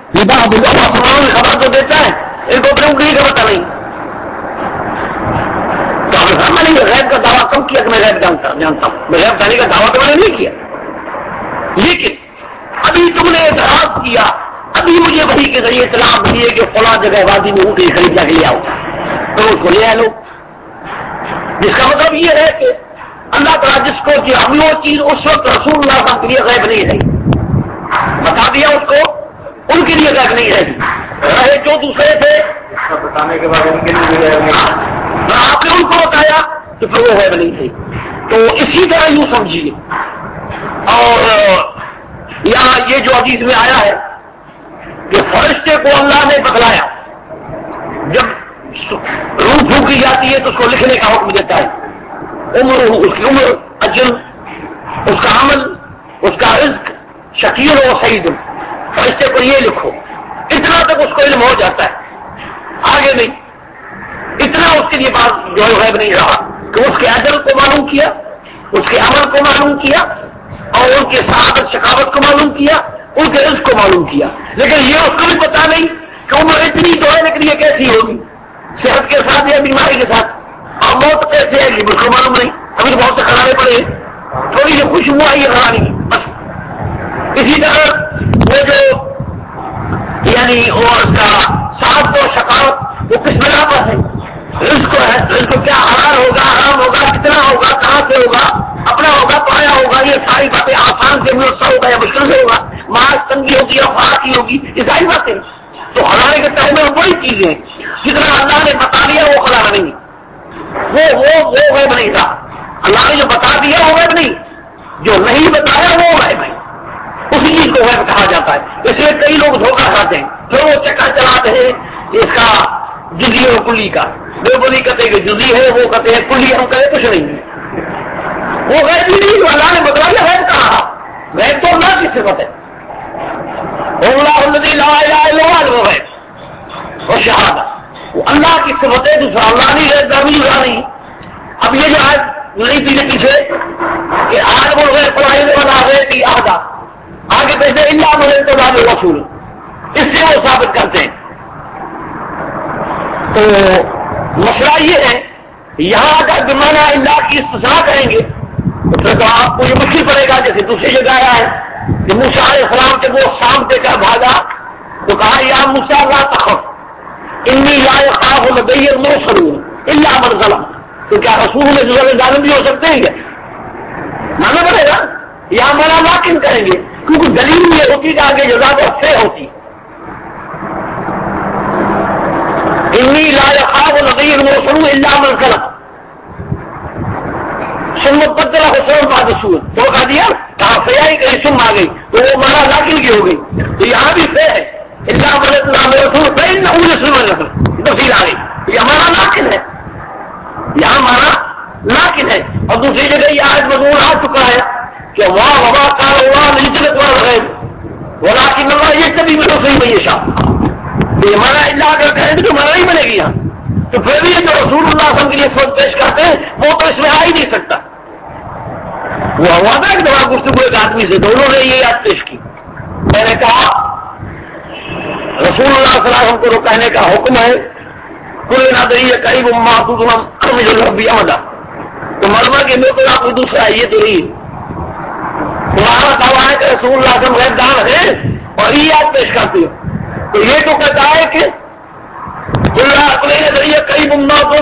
لبعض اللہ خبر تو دیتا ہے، ان کو اپنے انگلی کا پتہ نہیں. تو میں نے غیب کا دعویٰ کم کیا کہ میں غیب جانتا ہوں، میں غیب جانے کا دعویٰ تو میں نے نہیں کیا، لیکن ابھی تم نے اعتراض کیا، ابھی مجھے وحی کے ذریعے اطلاع ملی ہے کہ فلاں جگہ وادی میں اونٹنی خرید جا کے لے آؤ، تو اس کو لے آئے لوگ. جس کا مطلب یہ ہے کہ اللہ تعالیٰ جس کو کہ ابھی وہ چیز اس وقت رسول اللہ صلی اللہ علیہ وسلم کے لیے غیب نہیں رہی، بتا دیا اس کو، ان کے لیے غیب نہیں رہے جو دوسرے تھے بتانے کے بعد ان کے لیے آپ نے ان کو بتایا تو پھر وہ غیب نہیں تھے. تو اسی طرح یوں سمجھیے. اور یہاں یہ جو حدیث میں آیا ہے کہ فرشتے کو اللہ نے بتلایا، جب روح پھونکی جاتی ہے تو اس کو لکھنے کا حکم دیتا ہے، عمر، اس کی عمر، اجل، اس کا عمل، اس کا رزق، شکیل و سعید، فرشتے کو یہ لکھو. اتنا تک اس کو علم ہو جاتا ہے، آگے نہیں. اتنا اس کے لیے بات جو ہے غیب نہیں رہا کہ اس کے اجل کو معلوم کیا، اس کے عمل کو معلوم کیا، اور ان کے سعادت شقاوت کو معلوم کیا، ان کے رزق کو معلوم کیا. لیکن یہ اس کو بھی پتا نہیں کہ عمر اتنی تو ہے لیکن یہ کیسی ہوگی، صحت کے ساتھ یا بیماری کے ساتھ، اور موت کیسے آئے گی اس کو معلوم نہیں. ابھی تو بہت سے کھلانے پڑے، تھوڑی سی خوشبو آئی ہے کھلانے کی بس. اسی طرح وہ جو یعنی اور اس کا سعادت و شقاوت وہ کس بنا پر ہے، رزق ہے، رزق کیا حلال ہوگا، حرام ہوگا، کتنا ہوگا، کہاں سے ہوگا، اپنا ہوگا، پایا ہوگا، یہ ساری باتیں آسان سے میسر ہوگا یا مشکل سے ہوگا، معاش تنگی ہوگی یا فراقی ہوگی، یہ ساری باتیں تو ہمارے کے ٹائم میں بڑی چیزیں جتنا اللہ نے بتا دیا وہ خلا نہیں، وہ غیب نہیں تھا. اللہ نے جو بتا دیا وہ غیب نہیں، جو نہیں بتایا وہ غیب ہے، اسی چیز کو غیب کہا جاتا ہے. اس لیے کئی لوگ دھوکہ کھاتے ہیں، پھر وہ چکا چلاتے ہیں اس کا جزی اور کلی کا. وہ بولی کہتے کہ جزی ہے، وہ کہتے ہیں کلی، ہم کہتے کچھ نہیں ہے. وہ غیب ہی نہیں جو اللہ نے بتایا غیب کہا. غیب تو اللہ کی صفت ہے، اللہ الذی لا الہ الا هو الغیب اور شہادت، وہ اللہ کی صفت ہے، دوسرا اللہ نہیں غیب کا بھی دوسرا نہیں. اب یہ جو آج نہیں تھی پیچھے کہ عالم الغیب فلائی والا غیب کی آدھا آگے کہتے ہیں اللہ ملے تو اللہ رسول، اس سے وہ ثابت کرتے ہیں. تو مسئلہ یہ ہے یہاں اگر بمانا اللہ کی استثناء کریں گے تو پھر تو آپ کو یہ مشکل پڑے گا. جیسے دوسری جگہ آیا ہے کہ موسیٰ علیہ السلام کے وہ سام دے کر بھاگا تو کہا یا موسیٰ لا تخف انی لا یخاف لدی المرسلون الا من ظلم. تو کیا رسول میں دوسرے ظالم بھی ہو سکتے ہیں کیا؟ مانا پڑے گا یا مانا لاکن کریں گے کیونکہ دلیل یہ ہوتی کہ آگے جزا تو اچھے ہوتی. انی لا یخاف لدی المرسلون الا من ظلم سنت بدل حسن بعد سور تو کہا دیا کہا فیائی کہیں سم آ گئی تو وہ مانا لاکن کی ہو گئی. تو یہاں بھی فے ہے اللہ ملت نام رسول فین نہ تفصیل آ گئی، یہ ہمارا لاکن ہے، یہاں ہمارا لاکن ہے. اور دوسری جگہ یہ آج مضمون آ چکا ہے کہ واہ وبا کا اللہ نجلت والا غیب وہ لاکن اللہ یہ کبھی بھی صحیح نہیں شاہ یہ ہمارا اللہ اگر کہیں تو ہمارا ہی بنے گی یہاں. تو پھر بھی جو رسول اللہ صلی اللہ علیہ وسلم کے لیے سوچ پیش کرتے ہیں وہ تو اس میں آ ہی نہیں سکتا. وہ ہوا تھا کہ جواب گفتگو ایک آدمی سے دونوں نے یہ یاد پیش کی. میں نے کہا رسول اللہ صلی اللہ علیہ وسلم کو کہنے کا حکم ہے کل نادری قریب محدود بھی آمدہ تو مرمہ کے میں تو آپ کو دوسرا یہ تو نہیں تمہارا دعویٰ ہے کہ رسول اللہ صلی اللہ علیہ وسلم غیب دان ہے اور یہ یاد پیش کرتے ہو تو یہ تو کہتا ہے کہ ذریعہ قریب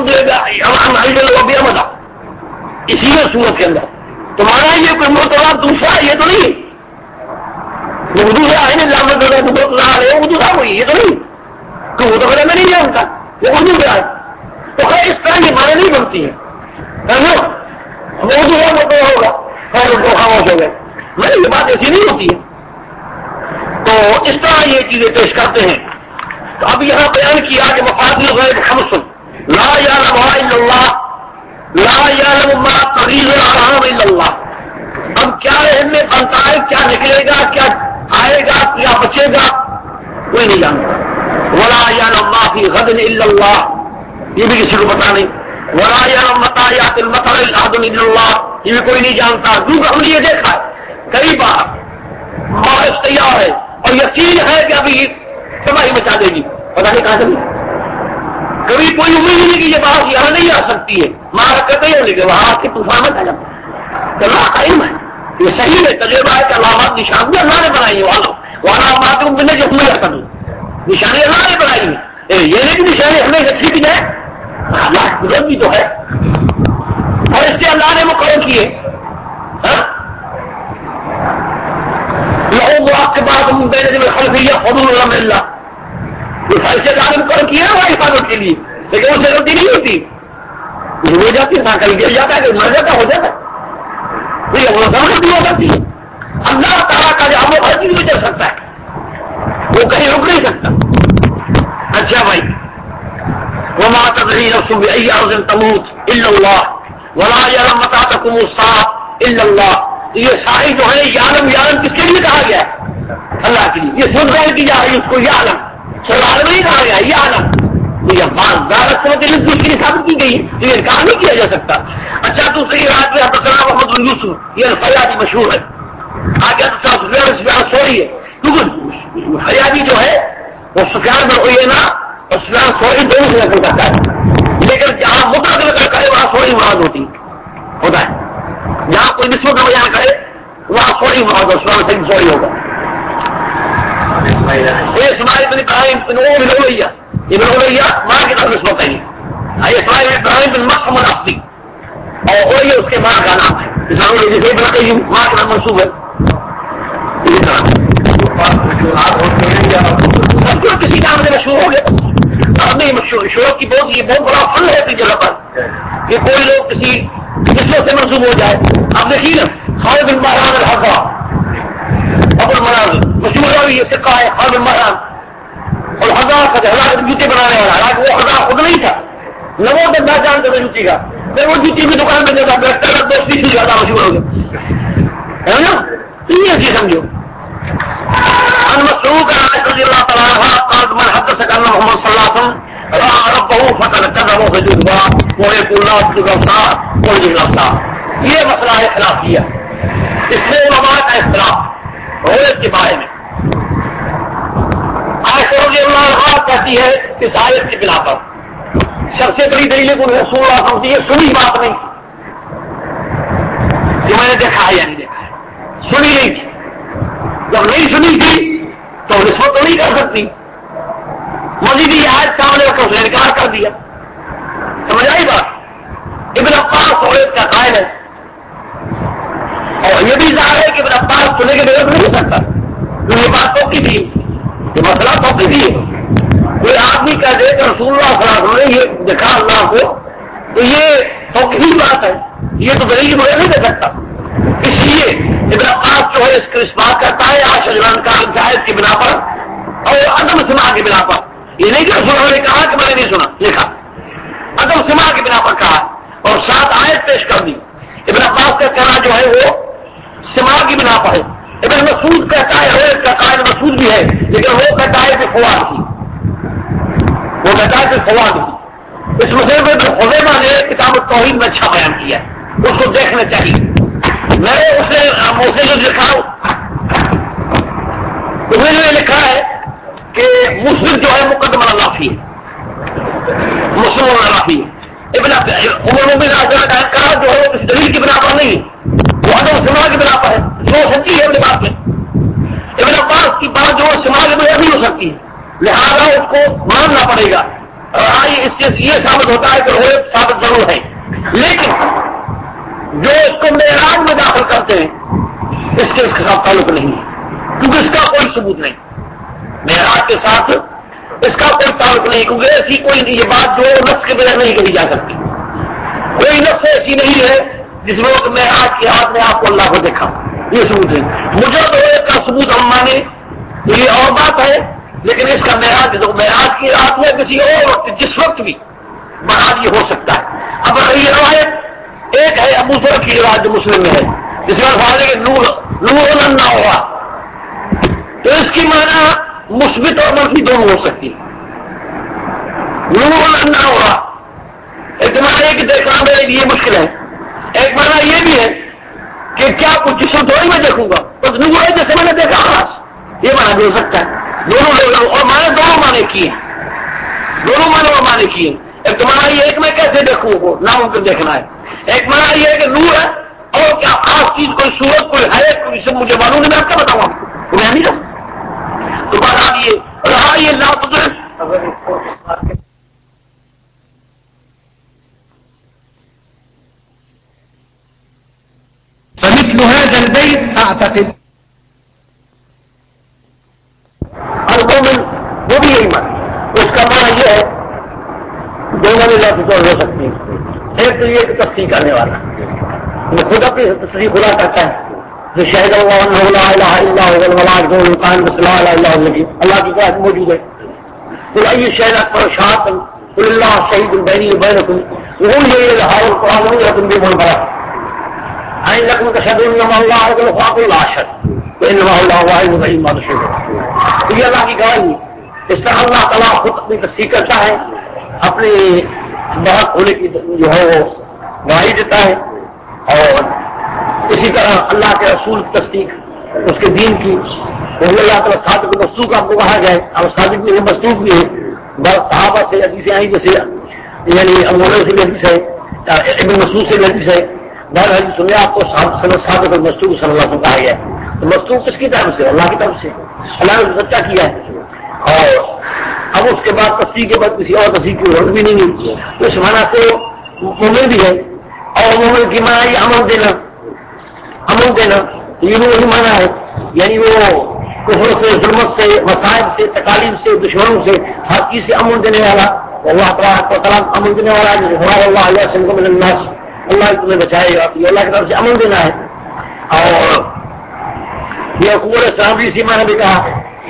بھی آمدہ اسی میں صورت کے اندر تمہارا یہ کوئی مرتبہ دوسرا یہ تو نہیں وہ دوسرا ہے نا وہ دوسرا کوئی یہ تو نہیں تو وہ تو میں نہیں جانتا وہ اردو سے آئے تو خیر اس طرح یہ معنی نہیں بنتی ہے وہ دوسرا مرتبہ ہوگا خیر وہ خاموش ہو گئے. میں یہ بات ایسی نہیں ہوتی ہے. تو اس طرح یہ چیزیں پیش کرتے ہیں. تو اب یہاں بیان کیا کہ مفاد الغیب خمس لا یعلمها الا اللہ لا یعلم ما تغیظ الارحام الا اللہ. اب کیا رحم میں بنتا ہے، کیا نکلے گا، کیا آئے گا، کیا بچے گا، کوئی نہیں جانتا. ولا یعلم ما فی غد الا اللہ یہ بھی کسی کو پتا نہیں. ولا یعلم متى یأتی المطر الا اللہ یہ بھی کوئی نہیں جانتا. کیونکہ ہم نے یہ دیکھا ہے کئی بار بارش تیار ہے اور یقین ہے کہ ابھی تباہی مچا دے گی، پتا نہیں کہاں سے کبھی کوئی امید نہیں کہ یہ بات یہاں نہیں آ سکتی ہے، مار کرتے ہی لیکن وہاں آ کے طوفان میں آ جاتا اللہ قائم ہے، یہ صحیح ہے، تجربہ ہے کہ علامات نشان بھی اللہ نے بنائی ہے، والا معلوم بنے جو ہمیں رکھا دوں نشانی اللہ نے بنائی ہے، یہ نہیں کہ نشانی ہمیں رکھی بھی جائے، اللہ قدرت بھی تو ہے، اور اس سے اللہ نے مقرر کیے لوگ آپ کے بعد خلفیہ حضور الحمد اللہ ایسے اللہ نے مقرر کیا ہے حفاظت کے لیے، لیکن اس سے غلطی نہیں ہوتی، ہو جاتی ہے کل گر جاتا ہے کہ مر جاتا ہو جاتا ہے، وہ غلطی ہو جاتی ہے، اللہ تعالیٰ کا جو وہ ہر چیز میں چل سکتا ہے، وہ کہیں رک نہیں سکتا۔ اچھا بھائی، وما تدری نفس بأي أرض تموت إلا الله ولا يعلم متى تقوم الساعة إلا الله، یہ ساری جو ہے یعلم کس کے لیے کہا گیا ہے؟ اللہ کے لیے، یہ سن رہے کی جا رہی ہے اس کو یعلم سوال میں نہیں کہا گیا یعلم، یہ بات دارت دوسری ثابت کی گئی تو یہ کہا نہیں کیا جا سکتا۔ اچھا دوسری رات میں حدثنا محمد بن یوسف، یہ الفیاضی مشہور ہے، آگے سفیان سوری ہے، کیونکہ فیاضی جو ہے وہ سفیان بن عیینہ اور سفیان سوری دونوں سے نقل کرتا ہے، لیکن جہاں مطلق نقل کرے وہاں سوری مراد ہوتا ہے، جہاں کوئی نسبت بیان کرے وہاں سوری مراد ہو، سفیان صحیح سوری ہوگا۔ اسماعیل بن ابراہیم بن الیہ، ابن الیہ ماں کی طرف نسبت ہے، اسماعیل بن ابراہیم بن مخم الاصلی، اور الیہ اس کے ماں کا نام ہے، اسماعیل جیسے ابن قیم ماں کی طرف منسوب ہے، اسی طرح سب کو کسی نام سے مشہور ہو گیا، اب نہیں مشہور شہرت کی یہ بہت بڑا فن ہے اپنی جگہ پر کہ کوئی لوگ کسی نسبت سے منسوب ہو جائے۔ آپ دیکھیے نا خالد بن مہران الحضا ابو المناظر مشہور راوی یہ سکہ ہے، خالد بن مہران اور ہزار کا ہزار جوتے بنانے والا، حالانکہ وہ ہزار خود نہیں تھا، نہ وہ بندہ جانتا تھا جوتی کا، پھر وہ جوتی کی دکان پہ جاتا بیٹھتا تھا، دوستی سے زیادہ مشہور ہو گیا ہے نا، یہ چیز سمجھو۔ ان مسروق رضی اللہ تعالیٰ عنہ قال من حدثك ان محمد صلی اللہ علیہ وسلم راى ربه فقد كذب وفجر ويقول الله يطلق الابصار ويجب الابصار، یہ مسئلہ ہے خلافیہ، اس میں علماء کا اختلاف رؤیت کے بارے میں۔ عائشہ رضی اللہ عنہ کہتی ہے اس آیت کی بنا پر سب سے بڑی دلیل کو رسول اللہ صلی اللہ علیہ وسلم یہ سنی بات نہیں کہ میں نے دیکھا ہے یا نہیں دیکھا ہے، سنی نہیں تھی، جب نہیں سنی تھی تو نسبت تو نہیں کر سکتی، مزید یہ آیت سامنے رکھ اس نے انکار کر دیا، سمجھ آئی بات؟ ابن عباس رؤیت کا قائل ہے، اور یہ بھی ظاہر ہے کہ ابن عباس سنے کے بغیر نہیں ہو سکتا، یہ بات تو کی تھی، یہ مسئلہ تو کی تھی، کوئی آدمی کہہ دے کہ رسول اللہ صلی اللہ علیہ وسلم نے یہ دیکھا اللہ کو، تو یہ تو کی بات ہے، یہ تو دلیل مجھے نہیں دے سکتا، اس لیے ابن عباس جو ہے اس بات کرتا ہے آج شجران کا شاید کی بنا پر اور عدم سماع کی بنا پر، یہ نہیں کہ رسول اللہ نے کہا کہ میں نے نہیں سنا، لکھا عدم سماع کی بنا پر کہا اور ساتھ آیت پیش کر دی۔ ابن عباس کا کہنا جو ہے وہ سماع کی بنا پر ہے، ابن مسعود کہتا ہے روایت کا قائل مسعود بھی ہے، لیکن وہ کہتا ہے کہ فواد کی، وہ کہتا ہے کہ فواد کی، اس مسئلے میں ابن خزیمہ نے کتاب التوحید میں اچھا بیان کیا ہے، اس کو دیکھنا چاہیے، میں نے اسے جو لکھا انہوں نے لکھا ہے کہ مسلم جو ہے مقدم اللہ مسلم اللہ ابن عمر کا انکار جو ہے وہ کسی دلیل کی بنا پر نہیں، وہ عدم سماع کی بنا پر ہے، جو سچی ہے اپنی بات میں، ابن عباس کی بات جو سماع کے بغیر نہیں ہو سکتی، لہذا اس کو ماننا پڑے گا، اور اس سے یہ ثابت ہوتا ہے کہ روایت ثابت ضرور ہے، لیکن جو اس کو معراج میں داخل کرتے ہیں اس کے ساتھ تعلق نہیں ہے، کیونکہ اس کا کوئی ثبوت نہیں، معراج کے ساتھ اس کا کوئی تعلق نہیں، کیونکہ ایسی کوئی یہ بات جو نفس کے بغیر نہیں کہی جا سکتی، کوئی نفس ایسی نہیں ہے جس میں معراج کی رات میں آپ کو اللہ کو دیکھا، یہ ثبوت ہے، مجرد کا ثبوت ہم مانے تو یہ اور بات ہے، لیکن اس کا معراج کی رات میں کسی اور وقت جس وقت بھی بہار یہ ہو سکتا ہے۔ اب یہ روایت ایک ہے ابو ذر کی روایت جو مسلم میں ہے، جس میں الفاظ ہے کہ نور اللہ ہوا، تو اس کی معنی مثبت اور منفی دونوں ہو سکتی ہے، نور اللہ ہوا ایک معنی ہے کہ دیکھنا میرے لیے مشکل ہے، ایک معنی یہ بھی ہے کہ کیا کچھ جسم تھوڑی میں دیکھوں گا، بس نور ہے جیسے میں نے دیکھا خلاص، یہ معنی بھی ہو سکتا ہے، دونوں اور میں نے دونوں معنی کیے دونوں معنی اور معنی کیے. ایک معنی یہ ایک میں کیسے دیکھوں وہ ناممکن دیکھنا ہے. ایک معنی یہ ہے کہ نور ہے اور کیا خاص چیز کوئی صورت کوئی ہے کوئی سب مجھے معلوم نہیں. میں آپ کا بتاؤں آپ کو میں نہیں کر سکتا. تو بات آپ یہ رہا یہ لا تدرک فمثل هذا البيت اعتقد المومن وہ بھی یہی معنی. اس کا معنی یہ ہے دونوں میں لفظ ہو سکتی ہے. ایک تو یہ کہ تصدیق کرنے والا یہ خود اپنی تصدیق خدا کرتا ہے جو شہد اللہ لا الہ الا هو الملائکۃ والقائم بالصلاۃ علی اللہ الذی اللہ کی ذات موجود ہے. قل ای شہد اکبر شہادۃ قل اللہ شہید بینی وبینکم وہی یہ الہار القرآن میں تم بھی بول رہا آئیں لکم تشہدون انما اللہ الخلاق لا شرک وانما اللہ واحد القیوم لا شریک له. یہ اللہ کی گواہی. اس طرح اللہ تعالیٰ خود اپنی تصدیق کرتا ہے اپنے بات ہونے کی جو ہے وہ گواہی دیتا ہے. اور اسی طرح اللہ کے رسول کی تصدیق اس کے دین کی وہ اللہ تعالیٰ صادق مصدوق آپ کو کہا جائے اور صادق بھی مصدوق بھی ہے. بس صحابہ سے حدیثیں آئی جیسے یعنی امولوں سے بھی حدیث ہے ابن مسعود سے بھی حدیث ہے. بہر حدیث سنیں آپ کو صادق المصدوق صلی اللہ علیہ وسلم کہا گیا ہے. تو مصدوق کس کی طرف سے؟ اللہ کی طرف سے. اللہ نے سچا کیا ہے. اور اب اس کے بعد تصدیق کے بعد کسی اور تصدیق کی ضرورت بھی نہیں ہے. تو اس معنی سے مومن بھی ہے. اور مومن کی معنی یہ امن دینا یہ بھی وہی معنی ہے. یعنی وہ کفر سے ظلمت سے مصائب سے تکالیف سے دشمنوں سے ہر چیز سے امن دینے والا اللہ تعالیٰ امن دینے والا ہے. جیسے اللہ علیہ وسلم من الناس اللہ تمہیں بچائے گا. یہ اللہ کی طرف سے امن دینا ہے. اور یہ حکومت السلام بھی اسی معنی بھی کہا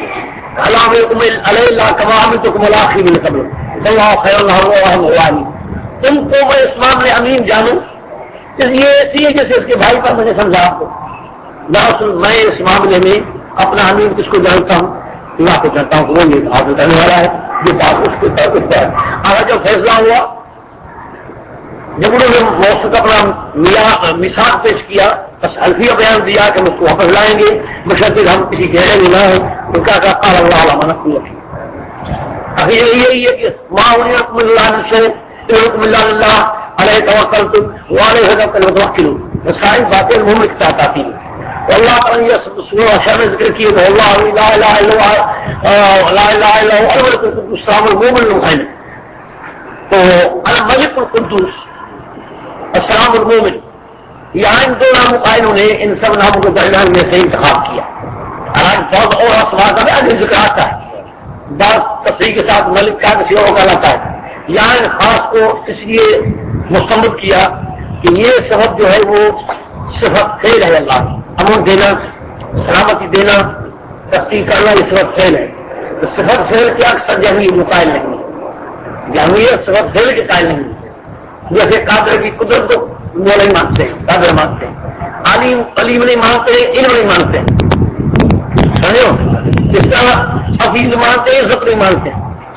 اللہ کمام تو کملاخی مل قبل اللہ خیر اللہ. تم کو میں اس معاملے امین جانوں یہ ایسی ہے جیسے اس کے بھائی پر میں نے سمجھا آپ کو. دراصل میں اس معاملے میں اپنا امین کس کو جانتا ہوں؟ اللہ کو جانتا ہوں کہ وہ یہ بات بتانے والا ہے. یہ بات اس کے طرف آگے جب فیصلہ ہوا جب انہوں نے موسط اپنا مثال پیش کیا الفیہ بیان دیا کہ ہم اس کو واپس لائیں گے بشرطیک ہم کسی گہرے میں نہ ہیں. تو کیا کہا قال اللہ علامہ نقول اخیر یہی ہے کہ ما وليكم الله شيء يقول الله علیہ توکلتم وعلیہ توکلون. ساری باتیں مومن کے ساتھ آتی ہیں. اللہ تعالیٰ یہ اشیاء میں ذکر کیے تو اللہ لا الہ الا هو لا الہ الا هو الملک القدوس السلام المؤمن المهيمن. تو الملک القدوس السلام المؤمن یہاں ان دو ناموں کا انہوں نے ان سب ناموں کے درمیان میں سے انتخاب کیا. بہت اور اسماء کا بھی ذکر آتا ہے. بعض تصریح کے ساتھ ملک کا کسی اور کا لاتا ہے. یہاں ان خاص کو اس لیے مستمد کیا کہ یہ صفت جو ہے وہ صفت فعل ہے. اللہ کی امن دینا سلامتی دینا تصدیق کرنا یہ صفت فعل ہے. تو صفت فعل کے اکثر جہمی مقائل نہیں ہے. جہمیت صفت فعل کے قائل نہیں ہے. جیسے قادر کی قدرت کو وہ نہیں مانتے قادر مانتے علیم نہیں مانتے علم نہیں مانتے سمجھو. جس طرح حفیظ مانتے عزت نہیں مانتے.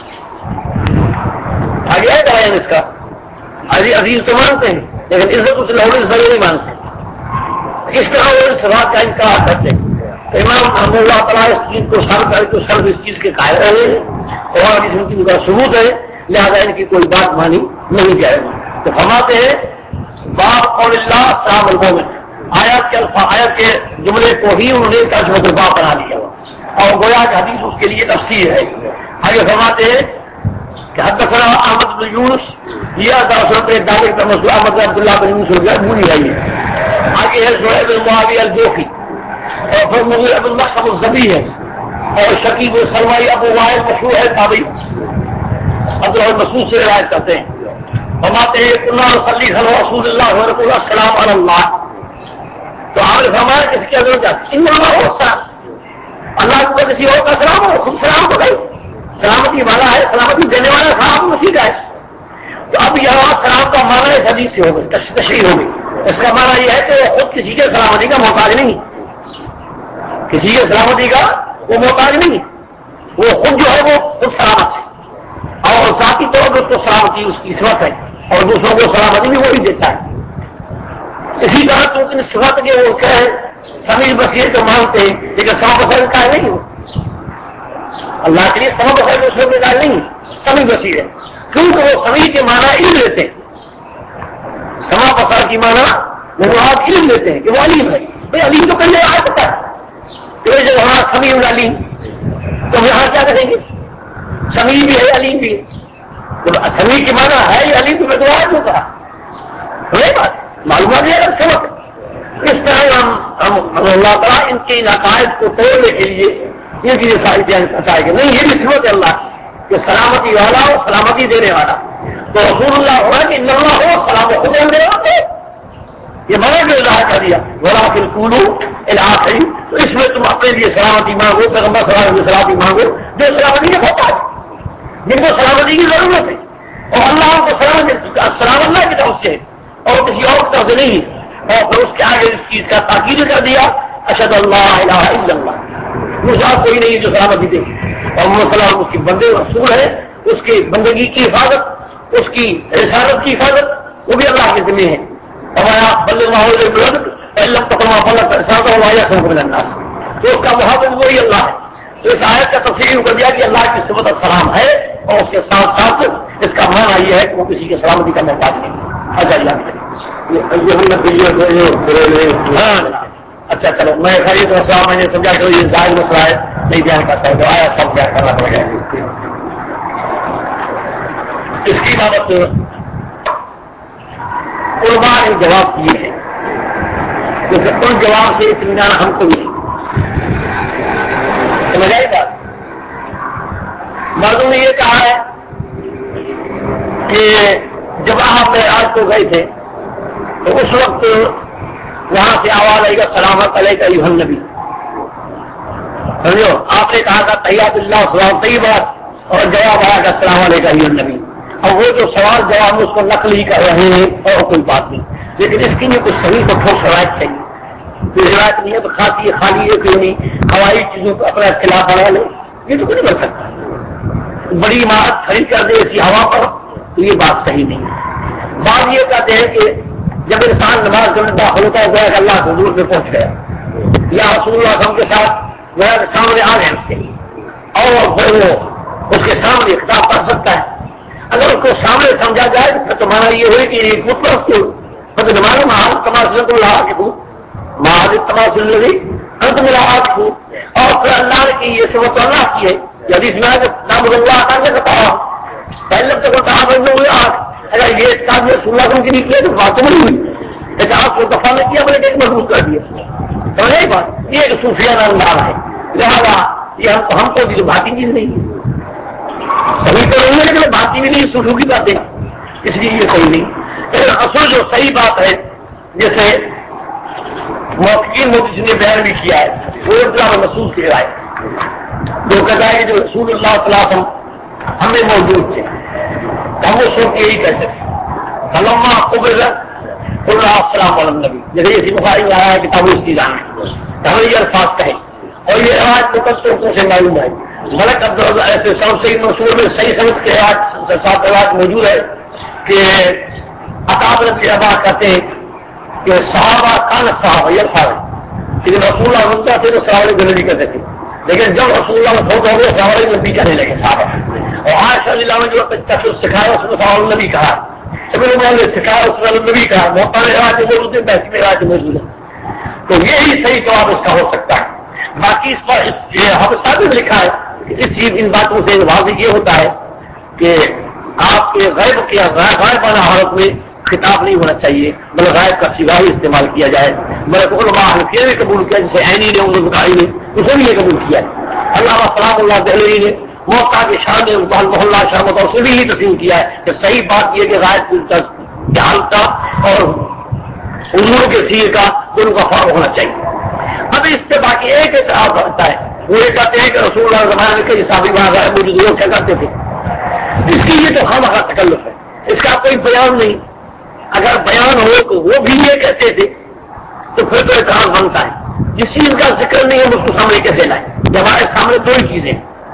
آگے آئے گا اس کا عزیز تو مانتے ہیں لیکن عزت اس لہوڑی سے نہیں مانتے. اس طرح وہ صفات کا انکار کرتے ہیں. امام رحمہ اللہ تعالیٰ اس چیز کو سر کر کے سر اس چیز کے قائل رہے ہیں اور اس ان کا ثبوت ہے لہٰذا ان کی کوئی بات مانی نہیں جائے گی. تو فرماتے ہیں باب قول اللہ سلام المومن آیت کے جملے کو ہی انہوں نے ترجمہ الباب بنا دیا اور گویا کہ حدیث اس کے لیے تفسیر ہے. آگے فرماتے ہیں کہ حدثنا احمد بن یونس یہ دراصل دعوے کا مسئلہ احمد عبداللہ بن یونس بھولی رہی ہے. آگے ہے زہیب بن معاویہ الجوفی اور پھر مغیر بن مخصم الزبی ہے اور شکیب سلمائی ابو وائل مشہور ہے تابعی عبداللہ مسعود سے روایت کرتے ہیں. فرماتے ہیں کنا نصلی علی رسول اللہ ونقول السلام علی اللہ. تو آپ نے فرمایا کس کی ضرورت ہے ان اللہ ہو السلام اللہ کو کسی اور کا سلام ہو خود سلام ہو گئی. سلامتی والا ہے سلامتی دینے والا سلام مسیح کا ہے. تو اب یہاں سلام کا معنی اس حدیث سے ہو گئی تشریح ہو گئی. اس کا معنی یہ ہے کہ وہ خود کسی کے سلامتی کا محتاج نہیں کسی کے سلامتی کا وہ محتاج نہیں وہ خود جو ہے وہ خود سلامت ہے اور ذاتی طور پر تو سلامتی اس کی صفت ہے اور دوسروں کو سلامتی بھی وہی دیتا ہے. اسی طرح تو ان صفت کے وہ کیا ہے سمیع بصیر کو مانتے ہیں لیکن سب بسر کا نہیں ہو اللہ کے لیے سمجھ ہے دوسروں کے دار نہیں، سمی بصیر ہے، کیونکہ وہ سمی کے معنی علم لیتے ہیں، سما بصار کی معنی وہ علم لیتے ہیں کہ وہ علیم ہے. بھائی علیم تو کرنے والا پتا ہے کہ جب ہمارا سمیع العلیم تو یہاں کیا کہیں گے؟ سمیع بھی ہے علیم بھی ہے. جب سمیع کی معنی ہے یہ علیم تو دعا کیوں کہا؟ وہی بات معلومات ہے الگ سبق. اس طرح ہم اللہ تعالیٰ ان کے عقائد کو توڑنے کے لیے یہ چیزیں ساری بیان کرتا ہے کہ نہیں یہ بھی صفت ہے اللہ کہ سلامتی والا اور سلامتی دینے والا. تو رسول اللہ ہوگا کہ ان اللہ ہو سلامت خود دینے والا یہ منع جو اللہ کر دیا ولا بالکلو الآخری. تو اس میں تم اپنے لیے سلامتی مانگو، پیغمبر صلی اللہ علیہ وسلم سلامتی مانگو جو سلامتی کا ہوتا ہے، جن کو سلامتی کی ضرورت ہے، اور اللہ کو سلام اللہ کی طرف سے اور کسی اور کی طرف سے نہیں. اور پھر اس کے آگے اس چیز کا تاکید کر دیا اشہد اللہ الہ الا اللہ، مجھے کوئی نہیں جو سلامتی دے. اور محمد صلی اللہ علیہ وسلم اس کی بندے رسول ہے، اس کی بندگی کی حفاظت، اس کی رسالت کی حفاظت وہ بھی اللہ کے ذمہ ہے. ہمارا بلّ بلند علم تقرما بلّ احساس ہمارا سب کو ملنا تو اس کا محافظ وہی اللہ ہے. تو اس آیت کا تفصیل کر دیا کہ اللہ کی صفت السلام ہے اور اس کے ساتھ ساتھ اس کا معنی یہ ہے کہ وہ کسی کی سلامتی کا محتاج نہیں. اچھا اللہ اچھا چلو میں خرید مسئلہ میں نے سمجھا کہ یہ ظاہر مسئلہ ہے نہیں بیان کرتا ہے جو آیا سب بیان کرنا پڑ گیا. اس کی بابت علماء نے جواب دیے ہیں کیونکہ ان جواب سے اطمینان ہم کو نہیں سمجھ آئی بات. مردوں نے یہ کہا ہے کہ جب آپ آج کو گئے تھے تو اس وقت وہاں سے آواز آئے گا سلامت علیکہ ایھا النبی. سمجھو آپ نے کہا تھا تحیات اللہ سلام طیبات اور جواب آیا کہ السلام علیکہ ایھا النبی. اور وہ جو سوال جواب اس کو نقل ہی کر رہے ہیں اور کوئی بات نہیں. لیکن اس کے لیے کچھ صحیح کو ٹھوس روایت چاہیے. کوئی روایت نہیں ہے تو خاصی یہ خالی ہے کہ نہیں ہوائی چیزوں کو اپنا خلاف بنا لے یہ تو کچھ نہیں کر سکتا. بڑی عمارت خرید کر دے ایسی ہوا پر تو یہ بات صحیح نہیں ہے. بات یہ کہتے ہیں کہ جب انسان نماز میں داخل ہوتا ہے گویا کہ اللہ کے حضور میں پہنچ گیا یا رسول اللہ صلی اللہ علیہ وسلم کے ساتھ گویا کہ سامنے آ گئے اس کے اور پھر وہ اس کے سامنے خطاب کر سکتا ہے. اگر اس کو سامنے سمجھا جائے تو پھر تمہارا یہ ہوئی کہ ایک مطلب کو پھر نماز محاذ تماثل کو لا کے دوں محاذ تماثل لگی انت ملا آپ کو اور پھر اللہ نے کی یہ سبق اللہ کی ہے. حدیث میں نام اللہ آتا ہے بتایا پہلے تک کہا بندے ہوئے آج اگر یہ کام میں سننا سن کے نکلے تو بات نہیں ہوئی لیکن آپ کو دفاع نے کیا بولے ایک مضبوط کر دیا. سمجھے بات یہ ایک صوفیانہ انداز ہے. لہٰذا یہ ہم کو بھی بھاتی چیز نہیں ہے سبھی تو نہیں ہے لیکن بھاتی بھی نہیں صوفیوں کی باتیں اس لیے یہ صحیح نہیں. لیکن اصل جو صحیح بات ہے جیسے موقعین مودی نے بیان بھی کیا ہے وہ اللہ محسوس کی رائے جو کہتا ہے کہ جو رسول اللہ صلی اللہ علیہ وسلم ہمیں موجود تھے ہم وہ سوچ کے یہی کہتے تھے علامہ قبل اللہ السلام علیہ نبی جیسے اسی بخاری میں آیا ہے کتاب استیزان میں ہمیں یہ الفاظ کہیں اور یہ آج مقصدوں سے معلوم ہے. ملک عبدالرضا ایسے سب سے مشہور میں صحیح سمجھ کے ساتھ روایت موجود ہے کہ اکابر کے ابا کہتے ہیں کہ صحابہ کان صحابہ یہ تھا کہ رسول اللہ منتا تھے تو صحابہ گلجی کہتے تھے لیکن جب رسول اللہ میں فوت ہو گئے صحابہ نبی کہنے لگے صحابہ. اور آج صلی اللہ میں جو تفسیر سکھایا اس میں صحابہ نبی کہا سبھی لوگوں نے سکھایا اس میں نبی کہا موقع میں رواج موجود ہے بحث میں رواج موجود ہے. تو یہی صحیح جواب اس کا ہو سکتا ہے. باقی اس پر ہم ثابت لکھا ہے اس چیز ان باتوں سے واضح یہ ہوتا ہے کہ آپ کے غیب کے غائبانہ حالت میں خطاب نہیں ہونا چاہیے بلکہ غائب کا سوا ہی استعمال کیا جائے. بلکہ علماء حنفیہ نے قبول کیا جیسے عینی نے عمر بخاری نے اسے بھی قبول کیا. علامہ سلام اللہ دہلوی نے موقع کے شان میں محلہ شامت اور سے بھی ہی تسلیم کیا ہے کہ صحیح بات یہ کہ غائب کی حالت کا اور حضور کے سیر کا دونوں کا فرق ہونا چاہیے. اب اس پہ باقی ایک اعتراض رکھتا ہے وہ یہ کہتے ہیں کہ رسول اللہ زمانے میں کئی صحابی وہاں موجود لوگ کیا کرتے تھے اس کی یہ تو خامخواہ تکلف ہے اس کا کوئی بیان نہیں. اگر بیان ہو تو وہ بھی یہ کہتے تھے تو پھر تو اعتراض بنتا ہے. جس چیز کا ذکر نہیں ہے اس کو سامنے کیسے لائیں جب ہمارے سامنے دو ہی چیزیں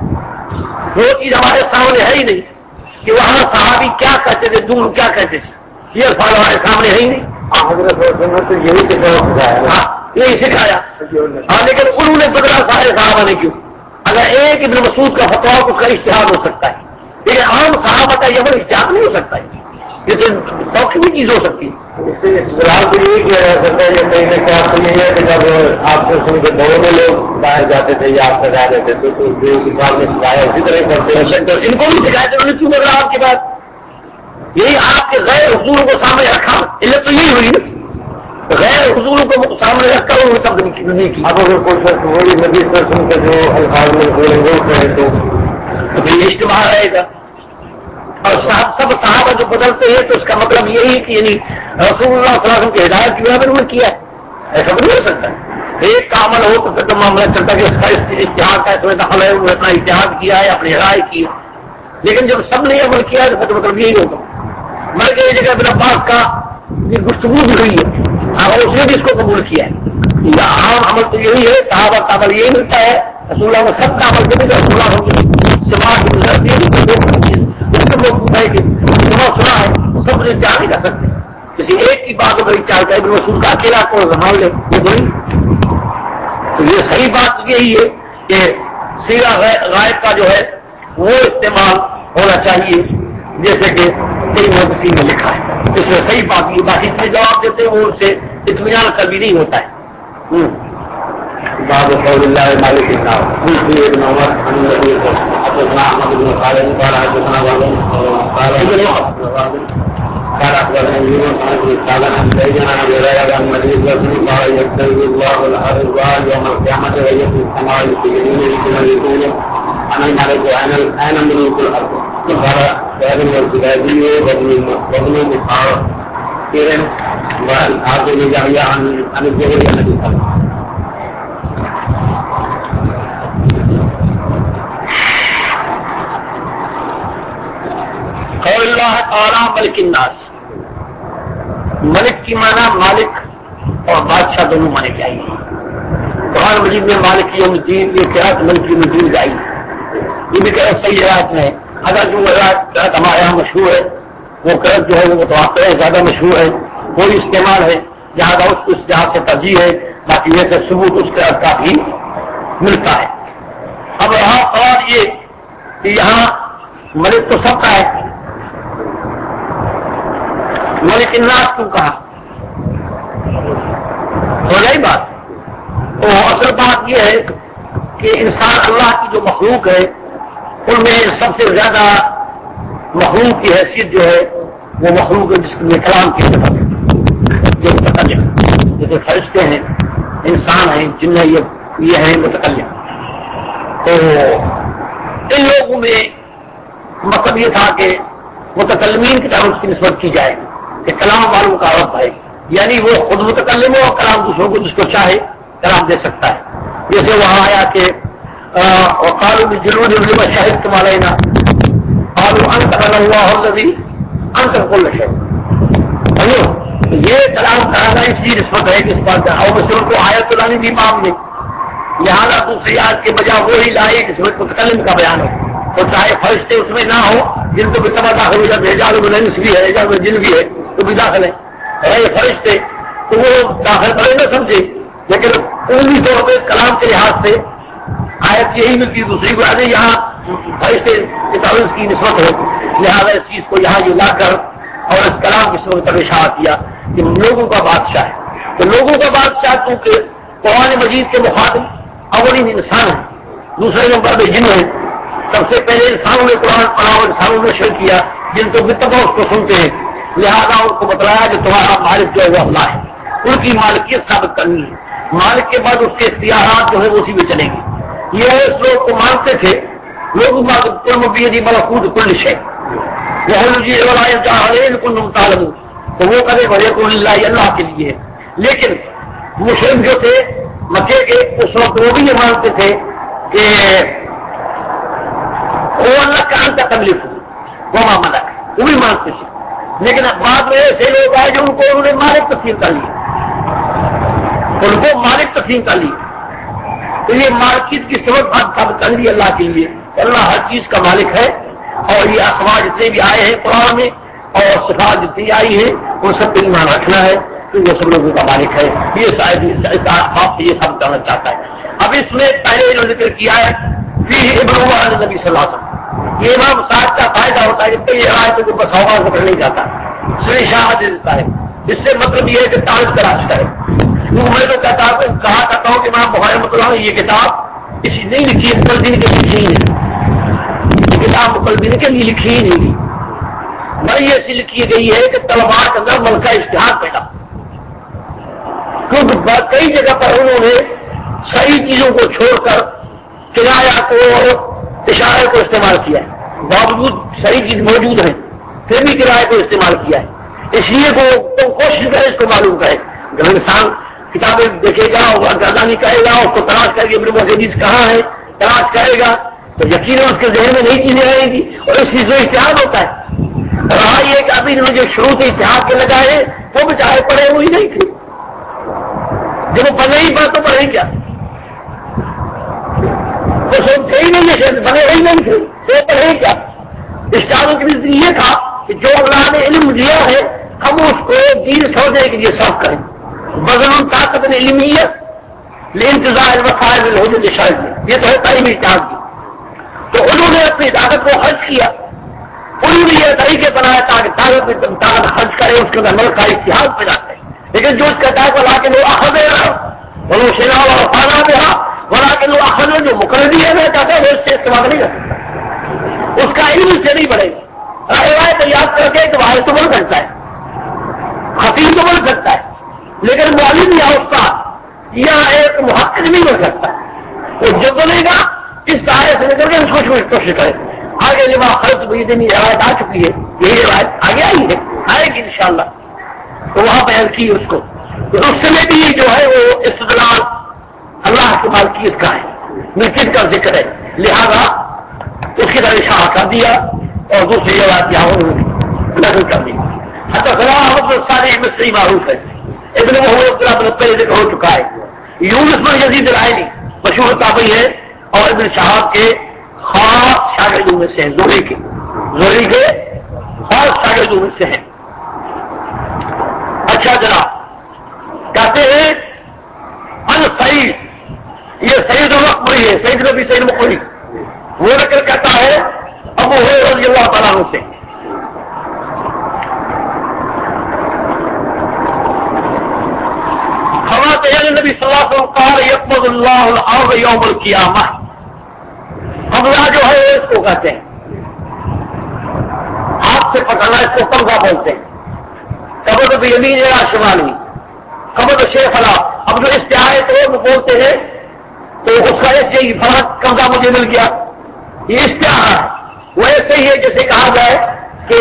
وہ چیز ہمارے سامنے ہے ہی نہیں کہ وہاں صحابی کیا کہتے تھے دور کیا کہتے تھے یہ سوال ہمارے سامنے ہے ہی نہیں. حضرت تو یہی یہی سکھایا لیکن انہوں نے بدلا سارے صحابہ نے کیوں اگر ایک ابن مسعود کا فتویٰ اس کا اجتہاد ہو سکتا ہے، لیکن عام صحابہ کا یہ عمل اجتہاد نہیں ہو سکتا ہے، یہ تو توقع بھی چیز ہو سکتی ہے۔ سوال تو یہی کیا جا سکتا ہے، یہ کہیں کا تو یہ ہے کہ جب آپ سے سن کے دونوں میں لوگ باہر جاتے تھے یا آپ سجا دیتے تھے تو کتاب میں سکھایا اسی طرح کرتے ہیں، ان کو بھی شکایت انہوں نے کیوں کر رہا آپ کے بعد؟ یہی آپ کے غیر حضور کو سامنے رکھا، علت تو یہی ہوئی نا، غیر حضور کو سامنے رکھ کر انہوں نے تب نہیں کی۔ اب اگر کوئی شخص وہی مزید پر سن کے جو الفاظ میں وہ کرے تو پھر یہ اجتماع رہے گا، اور سب صحابہ جو بدلتے ہیں تو اس کا مطلب یہی کہ یعنی رسول اللہ صلی اللہ علیہ وسلم کی ہدایت کی بنا پر انہوں نے کیا ہے، ایسا بھی نہیں ہو سکتا۔ ایک کا عمل ہو تو پھر تو معاملہ چلتا کہ اس کا اتحاد کا اس میں دخل ہے، انہوں نے اپنا اتحاد کیا ہے، اپنی رائے کی ہے، لیکن جب سب نے عمل کیا تو پھر تو مطلب یہی ہوگا۔ بلکہ یہ جگہ ابن عباس کا یہ گفتگو بھی ہوئی ہے اور اس نے بھی اس کو قبول کیا ہے۔ یہ عام عمل تو یہی ہے، صحابہ کا عمل یہی ملتا ہے، رسول اللہ میں سب کا عمل جب رسول اللہ سماج کی گزرتی ہے سب لوگ ہے کہ سنا ہے سب نے کیا نہیں کر سکتے، کسی ایک کی بات اگر چاہتا ہے ابن مسعود کا اکیلا کو سنبھال لے یہ تو نہیں۔ تو یہ صحیح بات یہی ہے کہ سیرہ غائب کا جو ہے وہ استعمال ہونا چاہیے، جیسے کہ کئی محدثین میں لکھا ہے، اس میں صحیح بات یہ باقی اتنے جواب دیتے ہیں وہ ان سے اطمینان کبھی نہیں ہوتا ہے۔ باب قول اللہ مالک الناس ابن عمر عن النبي حدثنا احمد بن خالد قال حدثنا قال اخبرنا يونس عن ابن سالم عن زيد عن ابي هريره عن النبي صلى الله عليه وسلم قال يستوي الله الارض يوم القيامه ويأتي السماء بسجدين يقول انا الملك انا ملوك الارض قال سالم والزبادي وابن مخاطر والحافظ بن يحيى عن الزهري عن ابي سلمة. قول اللہ تعالی ملک الناس، ملک کی معنی مالک اور بادشاہ دونوں مانے جائیں۔ قرآن مجید میں مالک یوم الدین یہ قرأت ملک یوم الدین جائی، یہ بھی قرأت صحیح روایت میں، اگر جو قرأت ہمارے یہاں مشہور ہے وہ قرأت جو ہے وہ متواتر ہے، زیادہ مشہور ہے، کوئی استعمال ہے جہاں اس جہاں سے ترجیح ہے، باقی ویسے ثبوت اس قرأت کا بھی ملتا ہے۔ اب یہاں سوال یہ کہ یہاں ملک تو سب کا ہے، ملک الناس کیوں کہا؟ ہو جائے بات تو اصل بات یہ ہے کہ انسان اللہ کی جو مخلوق ہے ان میں سب سے زیادہ مخلوق کی حیثیت جو ہے وہ مخلوق ہے جس میں کلام کی صفت ہے، جو متکلم، جیسے فرشتے ہیں، انسان ہیں، جن یہ ہیں متکلم۔ تو ان لوگوں میں مطلب یہ تھا کہ متکلمین کی طرف اس کی نسبت کی جائے کہ کلام والوں کا رب ہے، یعنی وہ خود متکلم ہو اور کلام دوسروں کو جس کو چاہے کلام دے سکتا ہے۔ جیسے وہاں آیا کہ وقالوا بجلودهم لما شهدتم علينا قالوا انطقنا الله الذي انطق كل شيء۔ یہ کلام کرانا اس کی نسبت ہے کہ اس بات اور مسلم کو آیت لانی بھی معاملے، لہٰذا دوسری آیت کے بجائے وہی لائے جس میں متکلم کا بیان ہو، تو چاہے فرشتے اس میں نہ ہو جن کو بھی تباہ داخل ہو جاتے رجال الانس بھی ہے، رجال الجن بھی ہے تو بھی داخل ہے، رہے فرشتے تو وہ داخل کرے نہ سمجھے، لیکن عمومی طور پہ کلام کے لحاظ سے آیت یہی ملتی، دوسری بات ہے یہاں فرشتے اس کی نسبت ہو، لہٰذا اس چیز کو یہاں یہ لا کر اور اس کلام کی سبب پر اشارہ کیا کہ لوگوں کا بادشاہ ہے۔ تو لوگوں کا بادشاہ کیونکہ قرآن مجید کے مخاطب اولین انسان ہے، دوسرے نمبر پہ جن ہے، سب سے پہلے انسانوں نے قرآن پڑھا اور انسانوں نے شروع کیا جن کو بتبا اس کو سنتے ہیں، لہٰذا ان کو بتلایا کہ تمہارا مالک جو ہے وہ اللہ ہے، ان کی مالکیت ثابت کرنی ہے، مالک کے بعد اس کے اختیارات جو ہے وہ اسی میں چلیں گے۔ یہ اس لوگ کو مانتے تھے لوگ ملکوت کل شے تو وہ کرے بھلے کو اللہ کے لیے، لیکن مشرک جو تھے مکے کے اس وقت وہ بھی یہ مانتے تھے کہ وہ اللہ کا انت تکلیف وہ ملک، وہ بھی مانتے تھے، لیکن بعد میں ایسے لوگ آئے جو ان کو انہوں نے مالک تسلیم کر لیا، ان کو مالک تسلیم کر لیا، تو یہ مالکیت کی سبب بات ثابت کر لی اللہ کے لیے، اللہ ہر چیز کا مالک ہے، اور یہ اسماء جتنے بھی آئے ہیں قرآن میں اور صفات جتنی آئی ہیں ان سب پہ ایمان رکھنا ہے کہ وہ سب لوگوں کا مالک ہے، یہ شاید آپ سے یہ ثابت کرنا چاہتا ہے۔ اب اس میں پہلے جو ذکر کیا ہے فيه ابن عمر نبی صلی اللہ علیہ وسلم. یہ امام صاحب کا فائدہ ہوتا ہے کہ کئی روایتوں کو بس ہوا سے نہیں جاتا, سری شاہد دیتا ہے. اس سے مطلب یہ ہے کہ تعارف تلاش کرے. میں تو کہا کرتا ہوں کہ امام بخاری رحمۃ اللہ نے یہ کتاب اسی نہیں لکھی ہے, مقلدین کے لکھی ہی نہیں. یہ کتاب مقلدین کے لیے لکھی ہی نہیں, بڑی ایسی لکھی گئی ہے کہ طلباء کے اندر ملک کا اشتہار پیدا. کیونکہ کئی جگہ پر انہوں نے صحیح چیزوں کو چھوڑ کر کنایا کو اور اشارے کو استعمال کیا ہے. باوجود صحیح چیز موجود ہے پھر بھی کرائے کو استعمال کیا ہے. اس لیے وہ کوشش کرے اس کو معلوم کرے. جب انسان کتابیں دیکھے گا اور گردانی کرے گا, اس کو تلاش کرے گا ابن مسعود کہاں ہے, تلاش کرے گا تو یقیناً اس کے ذہن میں نئی چیزیں آئیں گی. اور اس چیز میں اتحاد ہوتا ہے. رہا یہ کہ ابھی انہوں نے جو شروع سے اتحاد کے لگائے وہ بچارے پڑھے ہوئی نہیں تھے. جب وہ پڑھے ہی پڑھ تو پڑھے کیا, وہ سوچتے ہی نہیں ہے, بنے ہی نہیں تھے وہ پڑھے کیا. اسٹاروں کے لیے یہ تھا کہ جو اللہ نے علم دیا ہے ہم اس کو دین سمجھنے کے لیے صرف کریں. بزن طاقت علمیت لانتظار الوسائل الحجج الشرعیہ, یہ تو ہے تعلیمی اتحاد کی. تو انہوں نے اپنی طاقت کو خرچ کیا, انہوں نے یہ طریقے بنایا تاکہ طاقت خرچ کرے, اس کے اندر ملک کا اتحاد پیدا کرے. لیکن جو اس کا طاقت لا کے لوگ اخذ رہا وہ شنا اور فانا دے رہا ولا کے لوگ اخذ جو مقرری ہے میں کہتا ہے وہ اس سے استعمال نہیں کر سکتا, اس کا علم سے نہیں بڑھے گا. روایت یاد کر کے ایک واحد تو بن سکتا ہے, خطیب تو بن سکتا ہے, لیکن معلم یا استاد یا ایک محقق نہیں بن سکتا. وہ جو بنے گا اس دائرے سے نکل کے اس کو کوشش کرے. آگے لما خرچ بھی دینی روایت آ چکی ہے, یہی روایت آگے آئی ہے, آئے گی انشاءاللہ. تو وہاں بیان کی اس کو, تو اس سے بھی جو ہے وہ استدلال اللہ کی مالکیت کا ہے, ملکیت کا ذکر ہے, لہذا اس کی طرح اشارہ کر دیا اور دوسری روایت یہاں نقل کر دی. حتی صلاح احمد صالح مصری معروف ہے, ابن محمود بن پہلے ذکر ہو چکا ہے. یونس بن یزید العائلی مشہور تابعی ہے اور ابن شہاب کے خاص شاگردوں میں سے ہیں, زہری کے خاص شاگردوں میں سے ہیں. اچھا جناب کہتے ہیں ان سعید, یہ سعید المقبری ہے, سعید نبی سعید مقبری, وہ نقل کہتا ہے ابو ہریرہ رضی اللہ تعالیٰ عنہ سے. نبی صلی اللہ علیہ وسلم قال یقبض اللہ الارض یوم القیامہ. قبضہ جو ہے اس کو کہتے ہیں, ہاتھ سے پکڑنا, اس کو قبضہ بولتے ہیں. قبض بیمین یا شمالی, قبض شیخ اللہ. اب جو استعارے تو بولتے ہیں تو اس کا ایسے ہی فرق قبضہ مجھے مل گیا, یہ استعارہ ہے. وہ ایسے ہی ہے جیسے کہا جائے کہ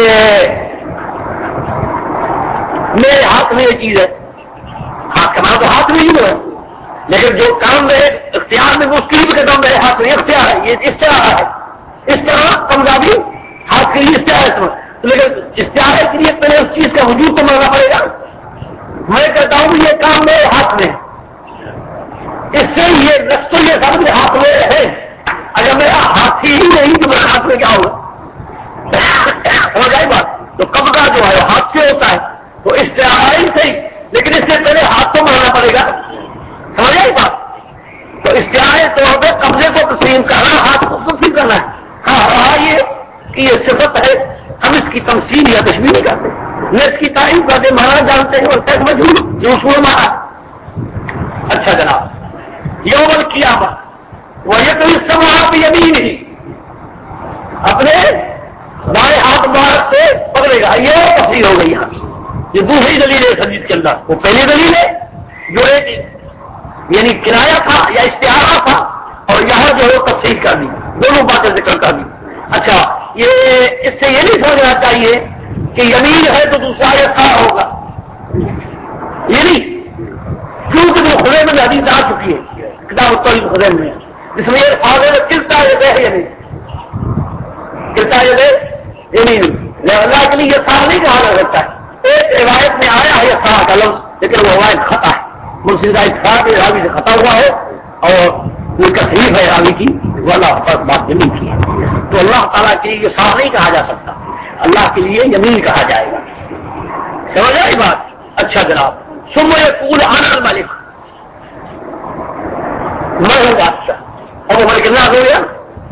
میرے ہاتھ میں یہ چیز ہے, ہاتھ کا تو ہاتھ میں ہی ہے, لیکن جو کام ہے اختیار میں وہ اس کی بھی قدم ہے, ہاتھ میں اختیار ہے, یہ استعارہ ہے. اس طرح قبضہ بھی ہاتھ کے لیے استعارہ ہے, لیکن استعارے کے لیے پہلے اس چیز کا وجود تو ماننا پڑے گا. میں کہتا ہوں یہ کام میرے ہاتھ میں, اس سے یہ رس تو یہ سب میرے ہاتھ میں ہے. اگر میرا ہاتھ ہی نہیں تو میرے ہاتھ میں کیا ہوگا, ہو جائے بات. تو قبضہ جو ہے ہاتھ سے ہوتا ہے, تو استعارہ ہی صحیح, لیکن اس سے پہلے ہاتھ تو ماننا پڑے گا. سمجھ آئی بات. تو استعارے طور پہ قبضے کو تسلیم کرنا, ہاتھ کو تسلیم کرنا ہے. ہاں رہا یہ کہ یہ صفت ہے, ہم اس کی تمثیل یا تشبیہ نہیں کرتے, نہ اس کی تعریف کرتے, مانا جانتے ہیں اور تک مجھول جو اصول مانا. اچھا جناب, یوم القیامہ وہ یہ تو اس سماعت بھی ابھی نہیں اپنے دائیں ہاتھ مبارک سے پکڑے گا. یہ تفصیل ہو گئی یہاں کی. یہ دوسری دلیل ہے حدیث کے اندر. وہ پہلی دلیل ہے جو ایک یعنی کرایہ تھا یا استعارہ تھا, اور یہاں جو ہے تفصیل کر دی, دونوں باتیں ذکر کر دی. اچھا یہ اس سے یہ نہیں سمجھنا چاہیے کہ یمین ہے تو دوسرا یسار ہوگا, یہ نہیں. کیونکہ جو خدیم میں حدیث آ چکی ہے کتاب التوحید خدیم میں, جس میں یہ فاضل کرتا ہے یا نہیں کرتا یہ نہیں. اللہ کے لیے یہ سار نہیں کہا جا سکتا ہے. ایک روایت میں آیا ہے یہ سار کا لفظ, لیکن وہ روایت خطا ہے. منصف راوی سے خطا ہوا ہے اور کوئی تکلیف ہے راوی کی, والا بات یمین کی ہے. تو اللہ تعالیٰ کے لیے یہ سار نہیں کہا جا سکتا, اللہ کے لیے یمین کہا جائے گا. سمجھ آئی بات. اچھا جناب, ثم یقول انا الملک, میں ہوں بادشاہ. اب وہ ملک اللہ ہو گیا,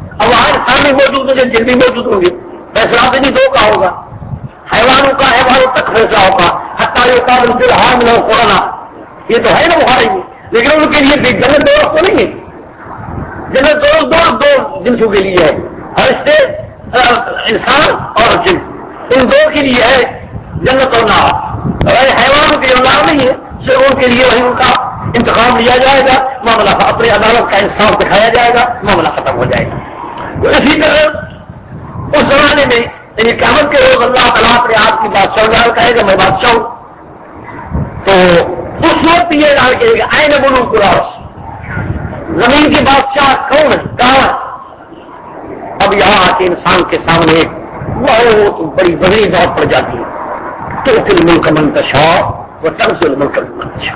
انسان بھی موجود ہوں گے، جن بھی موجود ہوں گے، فیصلہ بھی نہیں دو کا ہوگا، حیوانوں کا حیوانوں تک فیصلہ ہوگا، حتیٰ یہ قابل دل حامل ہو قرآن، یہ تو ہے نا بخاری میں، لیکن ان کے لیے بھی جنت دو رخ تو نہیں ہے، جنت دو جنسوں کے لیے ہے، فرشتے انسان اور جن، ان دو کے لیے ہے جنت اور نار، اور حیوانوں کے لیے نار نہیں ہے، صرف ان کے لیے وہی ان کا انتخاب لیا جائے گا، معاملہ اپنی عدالت کا انصاف دکھایا جائے گا، معاملہ ختم ہو جائے گا۔ تو اسی طرح اس زمانے میں یعنی قیامت کے روز اللہ تعالیٰ اپنے آپ کی بادشاہ کہے گا میں بادشاہ ہوں، تو اس وقت یہ اعلان کرے گا آئین ملوک الارض، زمین کے بادشاہ کون ہے، کہاں؟ اب یہاں آ کے انسان کے سامنے بہت بڑی بڑی بات پڑ جاتی ہے، تو پھر ملک منتشا وہ تنزل ملک منتشا،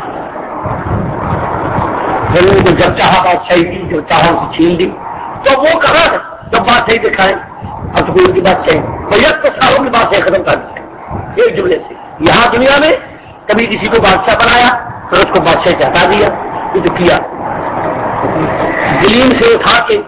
لوگوں کو جب چاہا بادشاہی کی، جو چاہا اسے چھین دی، تو وہ کہاں ہے جب بادشاہی دکھائیں، اب تو کوئی کی بادشاہی بیت تو سالوں کی بادشاہی ختم کر دی ایک جملے سے، یہاں دنیا میں کبھی کسی کو بادشاہ بنایا پھر اس کو بادشاہی سے ہٹا دیا، یہ تو کیا دلیم سے اٹھا کے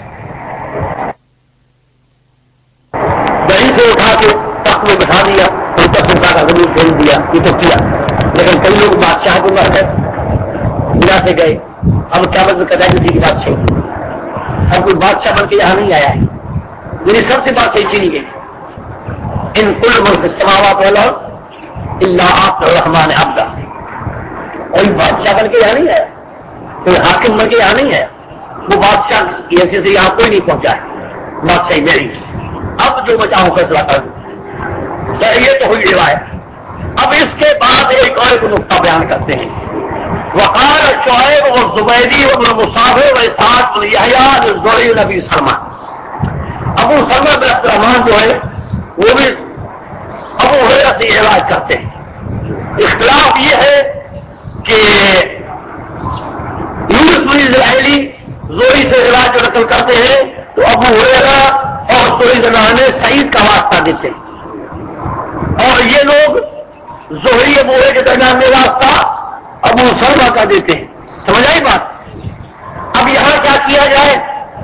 دہی سے اٹھا کے تخت میں بٹھا دیا، اور تخت اٹھا کر زمین پھینک دیا، یہ تو کیا، لیکن کئی لوگ بادشاہ کو مر گئے بنا سے گئے، اب کیا مطلب کہتا ہے کسی کی بادشاہی، اب کوئی بادشاہ بن کے یہاں نہیں آیا ہے، میری سب سے بادشاہی چینی گئی، ان کل ملک السماوات والارض الا آتى الرحمن عبدا، کوئی بادشاہ بن کے یہاں نہیں آیا، کوئی حاکم بن کے یہاں نہیں آیا، وہ بادشاہ کی حیثیت سے یہاں کوئی نہیں پہنچا ہے، بادشاہی میری، اب جو بچاؤں فیصلہ کر دوں، یہ تو ہوئی روایت۔ اب اس کے بعد ایک اور نقطہ بیان کرتے ہیں، وقال شعیب والزبیری وابن مصعب واسحاق بن یحییٰ الزہری نبی سلمہ، ابو سلمہ بن عبد الرحمن جو ہے وہ بھی ابو ہریرہ سے یہ روایت کرتے ہیں، اختلاف یہ ہے کہ یونس بن اسرائیلی زہری سے روایت جو نقل کرتے ہیں تو ابو ہریرہ اور زہری نے سعید کا واسطہ دیتے ہیں، اور یہ لوگ زہری ابو ہریرہ کے درمیان میں واسطہ ابو سلمہ کا دیتے ہیں، سمجھ آئی بات؟ اب یہاں کیا کیا جائے،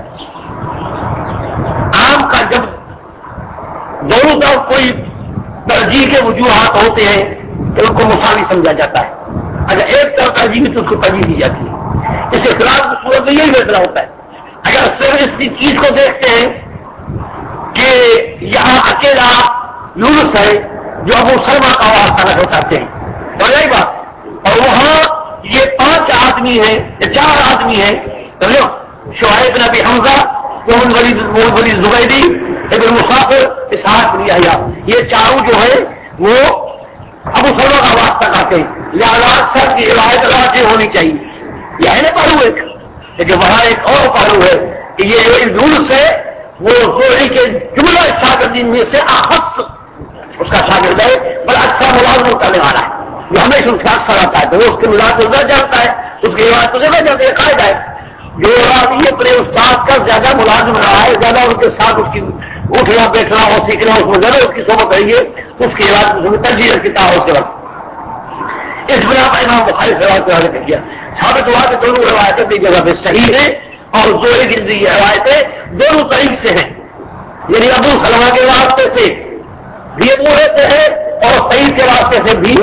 عام کا جب دونوں طرف کوئی ترجیح کے وجوہات ہوتے ہیں تو ان کو مساوی سمجھا جاتا ہے، اگر ایک طرف ترجیح تو اس کو ترجیح دی جاتی ہے، اس اختلاف کی صورت میں یہی فیصلہ ہوتا ہے۔ اگر صرف اس چیز کو دیکھتے ہیں کہ یہاں اکیلا یونس ہے جو ابو سلمہ کا واسطہ نقل کرتے ہیں، سمجھ آئی بات، اور وہاں یہ 5 آدمی ہیں یا 4 آدمی ہیں، سمجھو شعیب بن ابی حمزہ، محمد بن زبیری، ابن مصعب، اسحاق بن یحییٰ، یہ چاروں جو ہے وہ ابو سلمہ کا واسطہ کرتے ہیں، لہذا سب کی روایت راجح ہونی چاہیے، یہ ہے نا پہلو ایک، لیکن وہاں ایک اور پہلو ہے کہ یہ جو یونس ہے وہ زہری کے جملہ شاگردین میں سے اخص اس کا شاگرد ہے، بڑا اچھا ملازمت کرنے والا ہے، جو ہمیشہ اس کا اکثر آتا ہے، تو وہ اس کے مزاج کو زیادہ جانتا ہے، اس کی روایت کو زیادہ جانتا ہے، قاعدہ ہے، جو آدمی اپنے استاد کا زیادہ ملازم رہا ہے، زیادہ ان کے ساتھ اس کی اٹھنا بیٹھنا اور سیکھنا اس میں زیادہ اس کی صحبت رہی ہے، اس کی روایت ترجیح رکھتا ہے اس کے وقت، اس بنا پر امام بخاری سے روایت حاصل کیا، ثابت ہوا کہ دونوں روایتیں بھی جگہ پہ صحیح ہیں، اور زہری کی یہ روایتیں دونوں طریق سے ہیں، یعنی ابو سلمہ کے واسطے سے بھی ابو سے ہے اور سعید کے واسطے سے بھی۔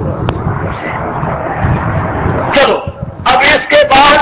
چلو اب اس کے بعد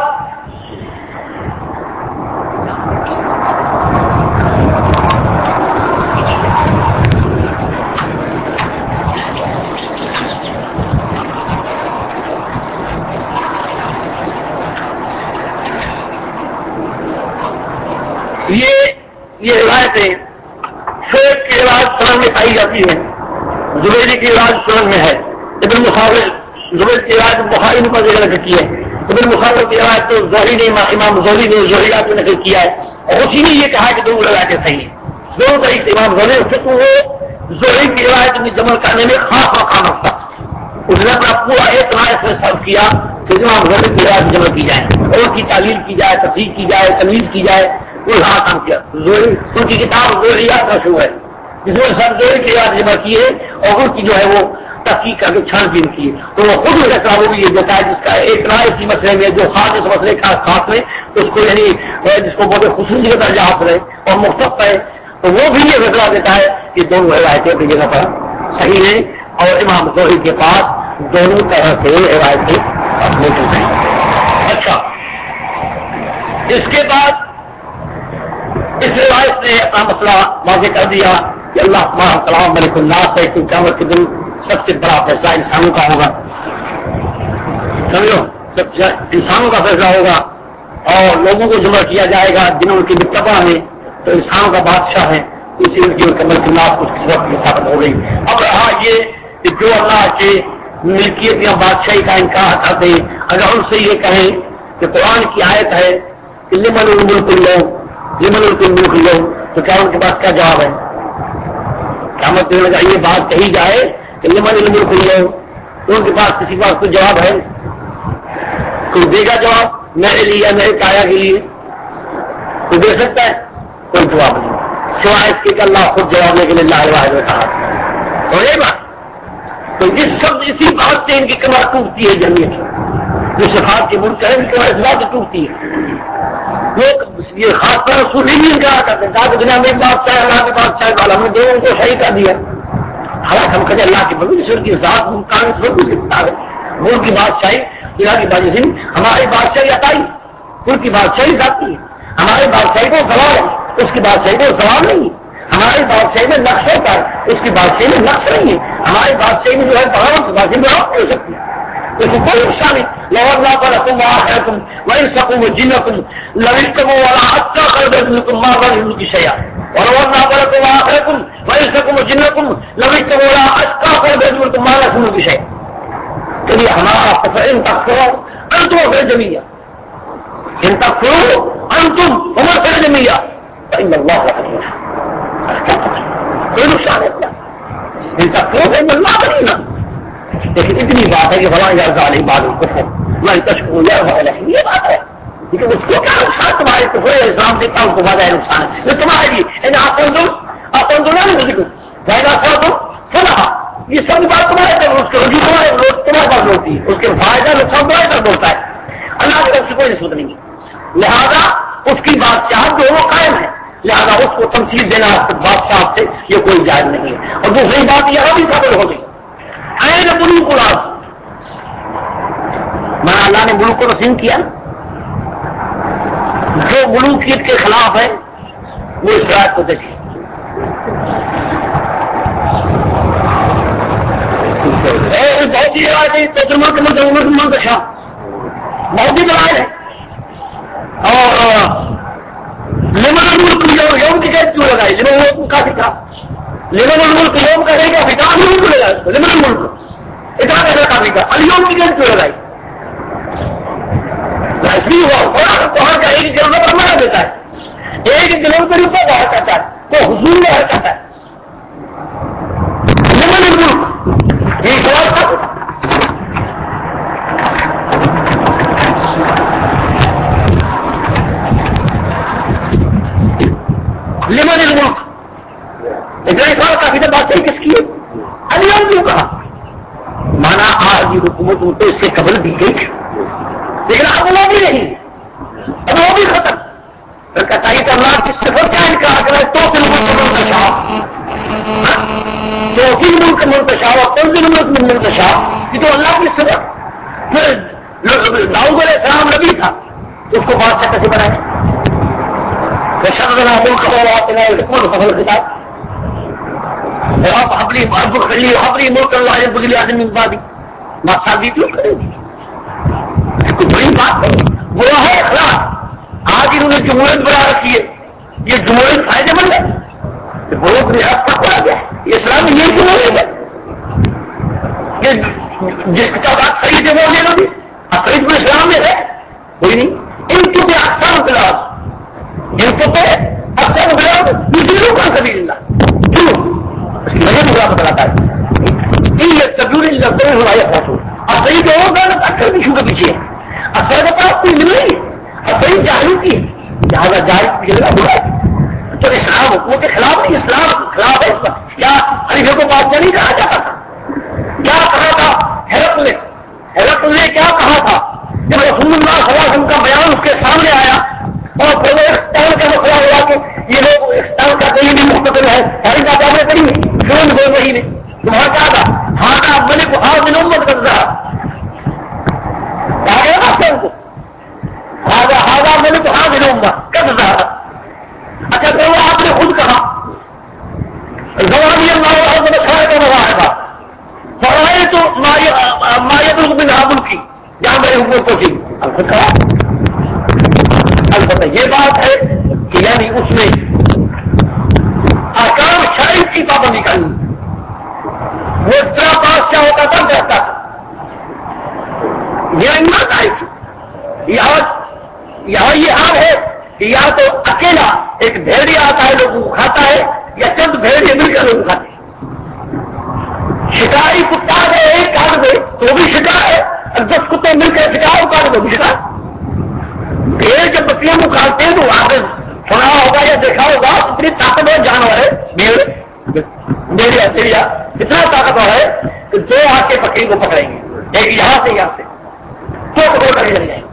یہ روایتیں شعیب کی روایت سنن میں پائی جاتی ہے، زبیری کی روایت سنن میں ہے، ابن مصعب زبیر کی روایت بخاری نے پر نقل کی ہے، ابن مصعب کی روایت تو زہری نے امام زہری نے زہریات میں نقل کیا ہے، اور اسی نے یہ کہا کہ دونوں روایتیں صحیح ہیں، دونوں طریقے سے امام زہری اس کو وہ زہری کی روایت میں جمع کرنے میں خاص مقام رکھتا، اس نے اپنا پورا اعتماد اس میں صرف کیا کہ امام زہری کی روایت جمع کی جائے اور ان کی تعلیل کی جائے، تصحیح کی جائے، تمیز کی جائے، وہ ہاں کام کیا، ان کی کتاب زہریات مشہور ہے جس میں سب زہری کی روایت جمع کی ہے، اور ان کی جو ہے وہ تحقیق کر کے چھان بین کی تو وہ خود فیصلہ وہ بھی یہ دیتا ہے جس کا ایک نہ اسی مسئلے میں جو خاص اس مسئلے کا خاص میں اس کو یعنی جس کو بہت خصوصی کا درجہ حاصل ہے اور مختص ہے تو وہ بھی یہ فیصلہ دیتا ہے کہ دونوں روایتیں اپنی جگہ پر صحیح ہیں اور امام زہری کے پاس دونوں طرح سے روایتیں موجود ہیں. اچھا اس کے بعد اس روایت نے اپنا مسئلہ واضح کر دیا کہ اللہ کلام ملک الناس ہے کہ قیامت کے دن سب سے بڑا فیصلہ انسانوں کا ہوگا. سمجھو انسانوں کا فیصلہ ہوگا اور لوگوں کو جمع کیا جائے گا جنہوں کی متبع ہے تو انسانوں کا بادشاہ ہے اسی ملک الناس کچھ کسی وقت یہ ثابت ہو گئی. اب رہا یہ کہ جو اللہ کے ملکیت یا بادشاہی کا انکار کرتے ہیں اگر ان سے یہ کہیں کہ قرآن کی آیت ہے کہ لمن الملک اليوم تو کیا ان کے پاس کیا جواب ہے؟ قیامت میں اگر یہ بات کہی جائے کہ لمن الملک اليوم تو ان کے پاس کسی کے پاس کوئی جواب ہے؟ کوئی دے گا جواب میرے لیے یا میرے کایا کے لیے؟ کوئی دے سکتا ہے؟ کوئی جواب نہیں سوائے اس کے کہ اللہ خود جواب دے کے لیے اللہ الواحد نے کہا. اور یہ بات تو اسی بات سے ان کی کمر ٹوٹتی ہے جمعیت جو صفات کے ملک ہے ان کی کمر اس بات سے ٹوٹتی ہے. لوگ یہ خاص طور رسول نہیں انکار کرتے ہیں کہا کہ دنیا میں بادشاہ اللہ کے بادشاہ والا ہم نے دونوں کو صحیح کر دیا. حالانکہ ہم کہتے اللہ کی بندی کی ذات ممکن سب کچھ لکھتا ہے ملک کی بادشاہی اللہ کی بادشاہی ہماری بادشاہی عطائی ان کی بادشاہی ذاتی ہے. ہماری بادشاہی کو سوال ہے اس کی بادشاہی کو سوال نہیں. ہماری بادشاہی میں نقش ہوتا ہے اس کی بادشاہی میں نقش نہیں ہے. ہماری بادشاہی میں جو ہے بغاوت کی بادشاہی میں بغاوت نہیں ہو سکتی اس کو کوئی نقصان نہیں. لوگ نہ پر تم ہے تم وہی سکوں جن تم لوگ والا اچھا کر دے تم ماں کی شیا اور وہ نہ پر تم ہے تم وہی سکوں جن تم لوگ والا اچھا کر دے تم مالا سنو کی شیا. تو یہ ہمارا فصل ان تک کرو انتم پھر جمیا ان تک کرو انتم عمر پھر جمیا اللہ کوئی نقصان ہے کیا ان تک کرو اللہ کریں نا. لیکن اتنی بات ہے کہ فلاں یا ظالم بعد الکفر میں تشکو یا یہ بات ہے لیکن اس کو کیا نقصان تمہارے کفر اسلام سے کام کو بازا نقصان ہے یہ تمہارے لیے آپ یہ سب بات تمہارے پر اس کے رجوع تمہارے پاس ہوتی ہے اس کے فائدہ نقصان تمہارے طرف ہوتا ہے. اللہ کی طرف سے کوئی نسبت نہیں ہے لہذا اس کی بادشاہ دونوں قائم ہے لہذا اس کو تمثیل دینا بادشاہ سے یہ کوئی جائز نہیں ہے. اور دوسری بات یہ بھی ثابت ہو گئی ملک کو میں اللہ نے ملک کو تقسیم کیا جو ملوکیت کے خلاف ہے وہ اس رات کو دیکھے بہت سی روایتیں منتشا بہت سی روایت ہے اور لمن الملک یوم کی قید کیوں لگائی لمن الملک کافی تھا لمن الملک یوم کا ہے کافی تھا الملک لگا لمن الملک اتنا کہنا کافی تھا اليوم کی قید کیوں لگائی باہر کا ایک جنوں پر منا دیتا ہے ایک جنوں پر اوپر باہر کرتا ہے وہ حضور باہر کرتا ہے لمن الملک یہ سوال تھا لمن الملک اتنا سوال کافی تھا بات کس کی ہے اليوم کیوں کہا مانا آج یہ حکومت ان کو اس سے قبل دی گئی لیکن اب وہ بھی نہیں اب وہ بھی ختم کہتا ہے کہ اللہ کی صفت کا انکار کرے تو پھر منتشا چوتھی ملک منتشا اور تنظیم ملک منتشا یہ تو اللہ کی صفت. پھر داؤد علیہ السلام نبی تھا اس کو بادشاہ کیسے بنائے شرنا ملک فصل کتاب حبری ملک اللہ بجلی آدمی بادی بادشاہ دی کیوں کرے گی کوئی بڑی بات نہیں وہ ہے اخلاق. آج انہوں نے جمہوریت بنا رکھی ہے یہ جمہوریت فائدے مند ہے بہت ریاست کا کھولا گیا یہ اسلام یہ جمہوریت ہے یہ جس کا بات صحیح سے بولنے لگی صحیح میں اسلام میں ہے کوئی نہیں. ان کو بھی اکثر خلاف ان کو پہ اکثر خلاف دوسروں کا کبھی اللہ کیوں اس کی وجہ بھی بتلاتا ہے یہ تبدیلی لگتے ہمارے پہنچو اور صحیح تو ہوگا نا اکثر بھی شو کے پیچھے اصل کا پاس کوئی مل رہی اور صحیح جاہل کی لہٰذا جاہل کی جگہ برا ہے تو اسلام حکومت کے خلاف نہیں اسلام خلاف ہے اس پر کیا خلیفے کو بادشاہ نہیں کہا جاتا تھا کیا بھیڑیے مل کر لوگ کھاتے. شکاری کتا ہے ایک کاٹ دے تو بھی شکار ہے, اور 10 کتے مل کر شکار کو کاٹ دو بھی شکار. بھیڑ جب بچیوں کو کاٹتے ہیں تو آپ نے سنا ہوگا یا دیکھا ہوگا اتنی طاقتور جانور ہے بھیڑ, بھیڑیا اتنا طاقتور ہے کہ 2 آ کے بکری کو پکڑیں گے, ایک یہاں سے 2 پکڑ کر لے جائیں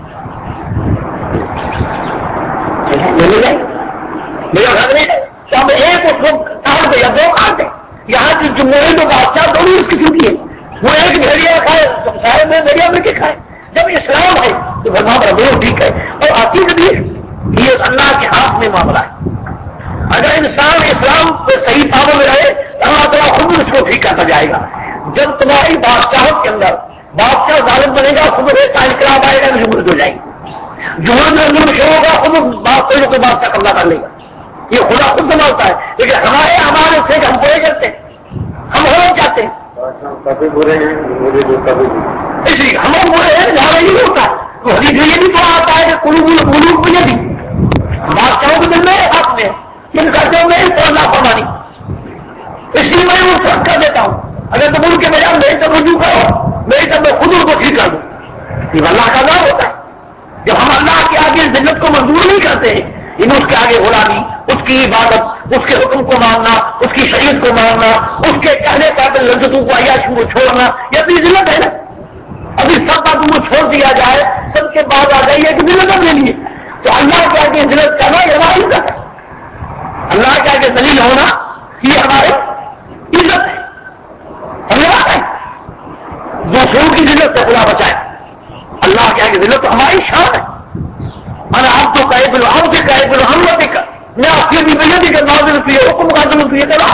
لے جائیں میرا گھر نہیں ہے تو ہم ایک اس کو کاٹ دے یا 2 کاٹ دیں. یہاں کی جمہوری تو بادشاہ دونوں اس قسم کی ہے, وہ ایک بھیڑیا کھائے سارے میں بھیڑیا مل کے کھائے. جب اسلام ہے تو بھگوان ربو ٹھیک ہے, اور عقیدت بھی یہ اللہ کے ہاتھ میں معاملہ ہے. اگر انسان اسلام کو صحیح کاموں میں رہے اللہ تعالیٰ خود اس کو ٹھیک کرتا جائے گا. جب تمہاری بادشاہت کے اندر بادشاہ ظالم بنے گا خود کا انقلاب آئے گا کہ جمہوریت ہو جائے گی. جمہوریت میں ظلم شروع ہوگا خود بادشاہوں کو بادشاہ قبضہ کر لے گا. یہ خدا خود سنبھالتا ہے, لیکن ہمارے سے کہ ہم برے کرتے ہیں, ہم ہونا چاہتے ہیں کبھی برے ہیں اس لیے ہم برے ہیں جہاں نہیں ہوتا ہے. حدیث میں یہ بھی کہا آتا ہے کہ قلوب میں بھی بادشاہوں کے دل میں حق میں تم کرتے ہو میری تو اللہ فرمانی, اس لیے میں وہ سب کر دیتا ہوں. اگر تم ان کے بجائے میری طرف رجوع کرو میری طرف میں خود ان کو ٹھیک کر دوں. یہ اللہ کا نام ہوتا ہے. جب ہم اللہ کے آگے ذلت کو منظور نہیں کرتے ان اس کے آگے غلامی, اس کی عبادت, اس کے حکم کو ماننا, اس کی شریعت کو ماننا, اس کے کہنے پر لذتوں کو عیاشیوں کو چھوڑنا, یہ اپنی ذلت ہے نا. ابھی سب باتوں کو چھوڑ دیا جائے, سب کے بعد آ جائیے کہ ذلت لے لیے تو اللہ کے آگے ذلت کرنا یہ ہماری عزت ہے. اللہ کے آگے ذلیل ہونا یہ ہماری عزت ہے. اللہ ہے دوسروں کی ذلت سے خدا بچائے. اللہ کے آگے ذلت تو ہماری شان ہے. میں آپ تو قائب الحم سے قائب الحمد کا میں آپ کی بھی بجتی کا نازل کی حکم کا ضرور کیے کرا.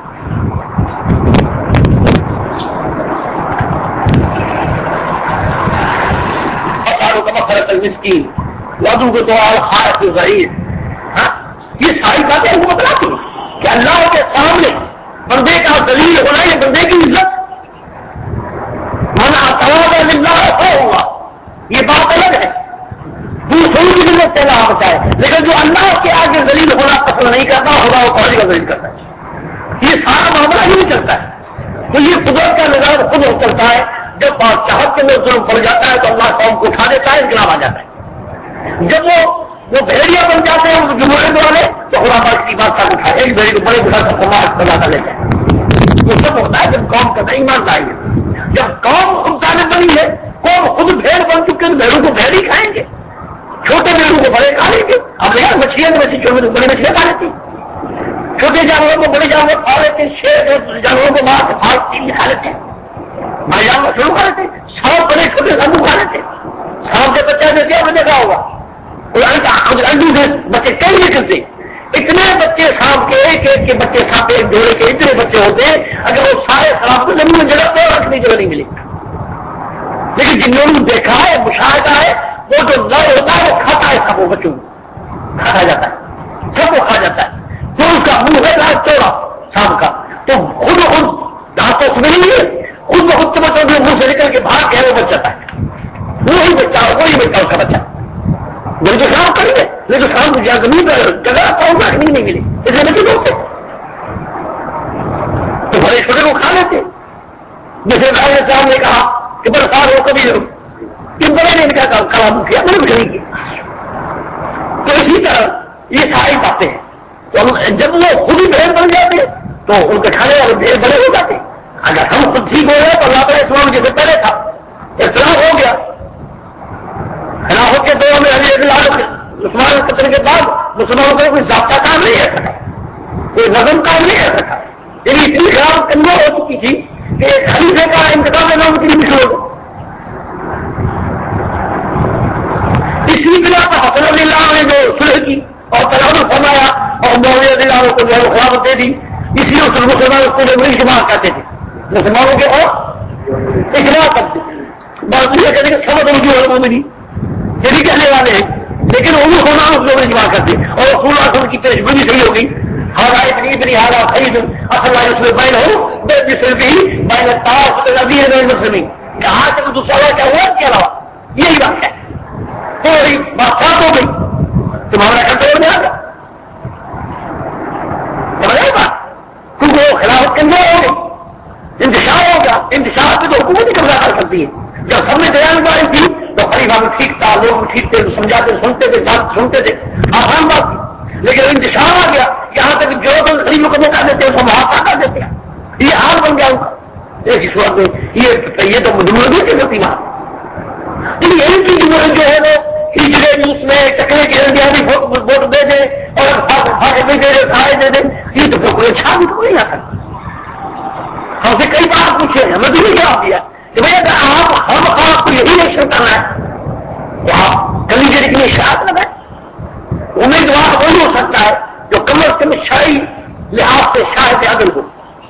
مسکین وضو کو تو خارق ضعیف, یہ ساری باتیں ہم کو بتلاتی ہیں کہ اللہ کے سامنے بندے کا ذلیل ہونا یہ بندے کی عزت. من اعتماد للہ ہوگا یہ بات الگ ہے, دوسروں کی عزت سے اللہ بچائے, لیکن جو اللہ کے آگے ذلیل ہونا پسند نہیں کرتا خدا وہ پہلے کا ذلیل کرتا ہے. یہ سارا معاملہ ہی نہیں چلتا ہے. تو یہ قدرت کا نظام خود چلتا ہے. جب بادشاہت کے اندر ظلم پڑ جاتا ہے تو اللہ قوم کو اٹھا دیتا ہے, انقلاب آ جاتا ہے. جب وہ بھیڑیا بن جاتے ہیں جمہوریت والے تو خدا پاک کی بادشاہ کو اٹھائے, ایک بھیڑی کو بڑے بڑا سب کو مار بناتا لے جائے. وہ سب ہوتا ہے جب قوم کا ایمان لائیں گے. جب قوم خود طالب بنی ہے, قوم خود بھیڑ بن چکے ہیں, بھیڑوں کو بھیڑ ہی کھائیں گے, چھوٹے بھیڑوں کو بڑے کھا لیں گے. اب یار مچھلیاں چھوٹے بڑی مچھلیاں کھا لیتی, چھوٹے جانوروں کو بڑے جانور کھا لیتے, شیر جانوروں کو مار کے پھاڑ تین کھا لیتے, بڑے جانور شروع کھا لیتے, سانپ بڑے چھوٹے سانپ کھا لیتے. سانپ کے بچہ دیتے آپ نے دیکھا ہوگا انڈو سے بچے کئی نکلتے, اتنے بچے سانپ کے ایک ایک کے بچے سانپ ایک جوڑے کے اتنے بچے ہوتے ہیں, اگر وہ سارے سانپ کو زمین میں جگہ تو رکھنے جگہ نہیں ملے. لیکن جنہوں نے دیکھا ہے مشاہدہ ہے وہ جو نر ہوتا ہے وہ کھاتا ہے سب, وہ بچوں کو کھایا جاتا ہے, سب کو کھا جاتا ہے. تو اس کا منہ ہے رات چوڑا سانپ کا, تو خود خود دانتوں سے نہیں ہے, خود بخود بچوں کے منہ سے نکل کے بھاگ کے وہ بچ جاتا ہے. وہی بچہ اس کا بچہ جو صاف کریں گے, لیکن صاف زمین پر جگہ پاؤں رکھنی نہیں ملی, اس لیے بچے دوڑتے تو بڑے چھوٹے کو کھا لیتے. جیسے راج صاحب نے کہا کہ برسات ہو کبھی ان بڑے نے ان کا کلام کیا, میں نے کچھ نہیں کیا. تو اسی طرح یہ ساری باتیں ہیں. تو جب وہ خود ہی بھیڑ بن جاتے تو ان کے کھانے والے بھیڑ بڑے ہو جاتے. اگر ہم خود ٹھیک ہو رہے تو اللہ تعالیٰ اسلام جیسے پہلے تھا اصلاح ہو گیا. خلافت کے دور میں علی رضی اللہ عنہ عثمان قتل کے بعد مسلمانوں کا کوئی ضابطہ کام نہیں رہ سکا, کوئی نظم کام نہیں رہ سکا. یعنی اتنی خلافت کمزور ہو چکی تھی کہ ایک خلیفے کا انتخاب لینا ان کے لیے مشکل ہو گیا. اسی بنا پر حسن رضی اللہ عنہ نے جو صلح کی اور تنازع فرمایا اور معاویہ رضی اللہ عنہ کو جو ہے خلافت دے دی, اس لیے اس مسلمان اس کو اجماع کرتے تھے, مسلمانوں کے اور اجماع کرتے تھے. بات یہ کہتے کہ سب رجوع ہے مومنی یہ بھی کہنے والے ہیں, لیکن وہ بھی ہونا اس لوگ اجماع کرتے اور رسول اللہ صلی کی پیشگوئی صحیح ہوگی. ہارا اتنی ہارا خرید اصل اس میں بین ہو بے صرفی بین تاج نبی ہے مسلم کہ آج تک دوسرا کیا ہوا اس کے علاوہ یہی بات ہے. کوئی بات ہو گئی تمہارا کنٹرول میں آ گیا, بات لوگ ٹھیک تھے، سمجھاتے سنتے تھے، بات سنتے تھے، آسان بات تھی، لیکن انتشار آ گیا یہاں تک جو غریبوں کو موقع دیتے ہیں اس کو محافظہ کر دیتے ہیں، یہ حال بن گیا ان کا۔ ایسی صورت میں یہ تو مجموعی کی غلطی نہ، یہی چیز جو ہے وہ ہجرے جوس میں چکرے کے اندر ووٹ دے دیں اور پھاٹے بھی دے دیں، کھائے دے دیں، یہ تو کوئی اچھا بھی تو نہیں آ سکتا۔ ہم سے کئی بار پوچھے ہمیں بھی نہیں جواب دیا کہ بھائی اگر آپ ہر وقت آپ کو یہی ایکشن کرنا ہے تو آپ کلیجے کی اشاعت لگائیں۔ امیدوار وہی ہو سکتا ہے جو کم از کم شرعی لحاظ سے شاہد عدل ہو،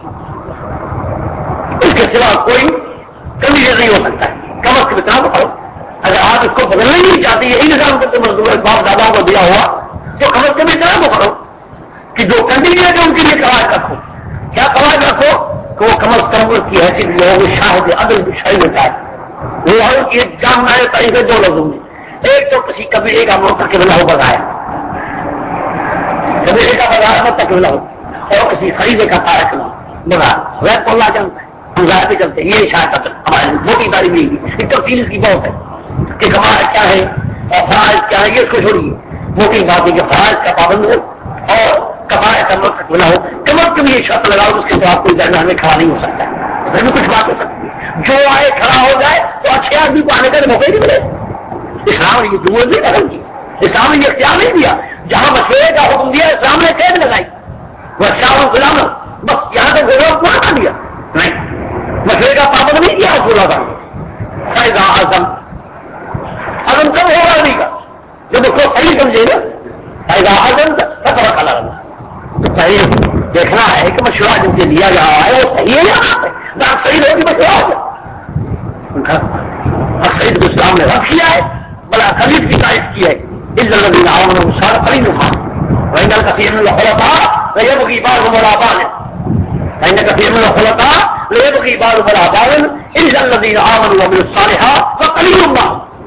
اس کے سوا کوئی کلیجے نہیں ہو سکتا ہے، کم از کم اتنا تو کرو۔ اگر آپ اس کو بدلنا ہی نہیں چاہتے، یہی نظام کرتے مزدور باپ داداؤں کو دیا ہوا، تو کم از کم اتنا تو کرو کہ جو کنڈیشن ہے ان کے لیے قواعد رکھو۔ کیا قواعد رکھو کہ وہ کم از کم اس کی حیثیت جو ہے وہ شاہد عدل شاہی ہوتا ہے۔ وہ ایک جام نہ تاریخ دو لفظوں میں، ایک تو کسی قبیلے کا مرتکب نہ ہو بغایا، قبیلے کا بغایا مرتکب نہ ہو، اور کسی خریدے کا تارک نہ ہو بغایا، غیر کو اللہ جانتا ہے، ہم ظاہر پہ چلتے ہیں، یہ شاہد عدل ہماری موٹی تعریف نہیں ہے، تفصیل اس کی بہت ہے کہ قواعد کیا ہے اور فرائض کیا ہے، یہ اس کو چھوڑیے، موٹی بات ہے کہ فرائض کا پابند ہو اور قواعد کا مرتکب نہ ہو، کم از کم یہ شرط لگاؤ اس کے بعد کوئی درمیان میں کھڑا نہیں ہو سکتا، پھر بھی کچھ بات ہو سکتی ہے، جو آئے کھڑا ہو جائے تو اچھے آدمی کو آنے کا موقع نہیں ملے۔ اسلام نے یہ ضرورت نہیں ختم کی، اسلام نے یہ اختیار نہیں دیا، جہاں مشورے کا حکم دیا اسلام نے قید لگائی، وہ شاہ غلام بس یہاں تک غلام پورا کر دیا، نہیں مشورے کا پابند نہیں کیا رسول اللہ کا۔ فائدہ اعظم عدم کب ہوگا نہیں کا جب اس کو صحیح سمجھے گا، فائدہ اعظم فتح کھلا رہا تو صحیح دیکھنا ہے کہ مشورہ جن سے لیا جا رہا ہے وہ صحیح ہے یا غلط ہے، بات صحیح ہوگی مشورہ ہوگا، اور صحیح کو اسلام نے رد کیا ہے، بڑا خلیف کی تعریف کی ہے، اس الذین آمنوا سارا قریب تھا وإن كثير من الخلطاء ليبغي بعضهم على بعض وإن كثير من الخلطاء ليبغي بعضهم على بعض إلا الذين آمنوا وعملوا الصالحات فقليل ما۔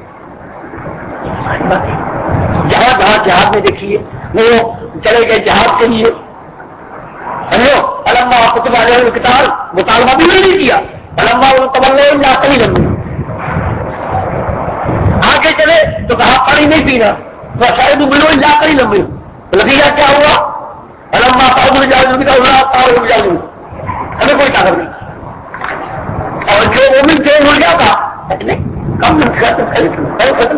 جہاد میں دیکھیے وہ چلے گئے جہاد کے لیے، علما کتب علیہ القتال مطالبہ بھی نہیں کیا، علما تبلے ناقلی لمبی آگے چلے تو کہا پانی نہیں پینا تو شاید ملو ناقلی لمبی، نتیجہ کیا ہوا؟ علما پاؤ جاؤ ہمیں کوئی طاقت نہیں، اور جو مومن تھے وہ کیا تھا کم ختم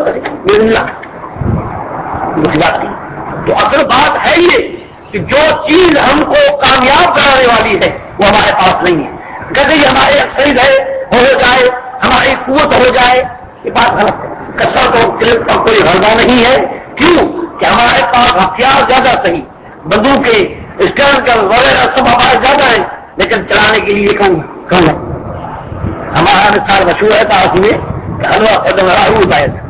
بات کی۔ تو اصل بات ہے یہ کہ جو چیز ہم کو کامیاب کرانے والی ہے وہ ہمارے پاس نہیں ہے، کبھی ہمارے اکثریت ہے ہو جائے، ہماری قوت ہو جائے، یہ بات غلط ہے، کثرت اور قلت کا کوئی غلبہ نہیں ہے، کیوں کہ ہمارے پاس ہتھیار زیادہ صحیح، بندوقیں اسٹرن کر وغیرہ سب ہمارے زیادہ ہیں، لیکن چلانے کے لیے کم ہے۔ ہمارا مثال مشہور ہے تاج میں حلوہ قدم راہو ہوتا ہے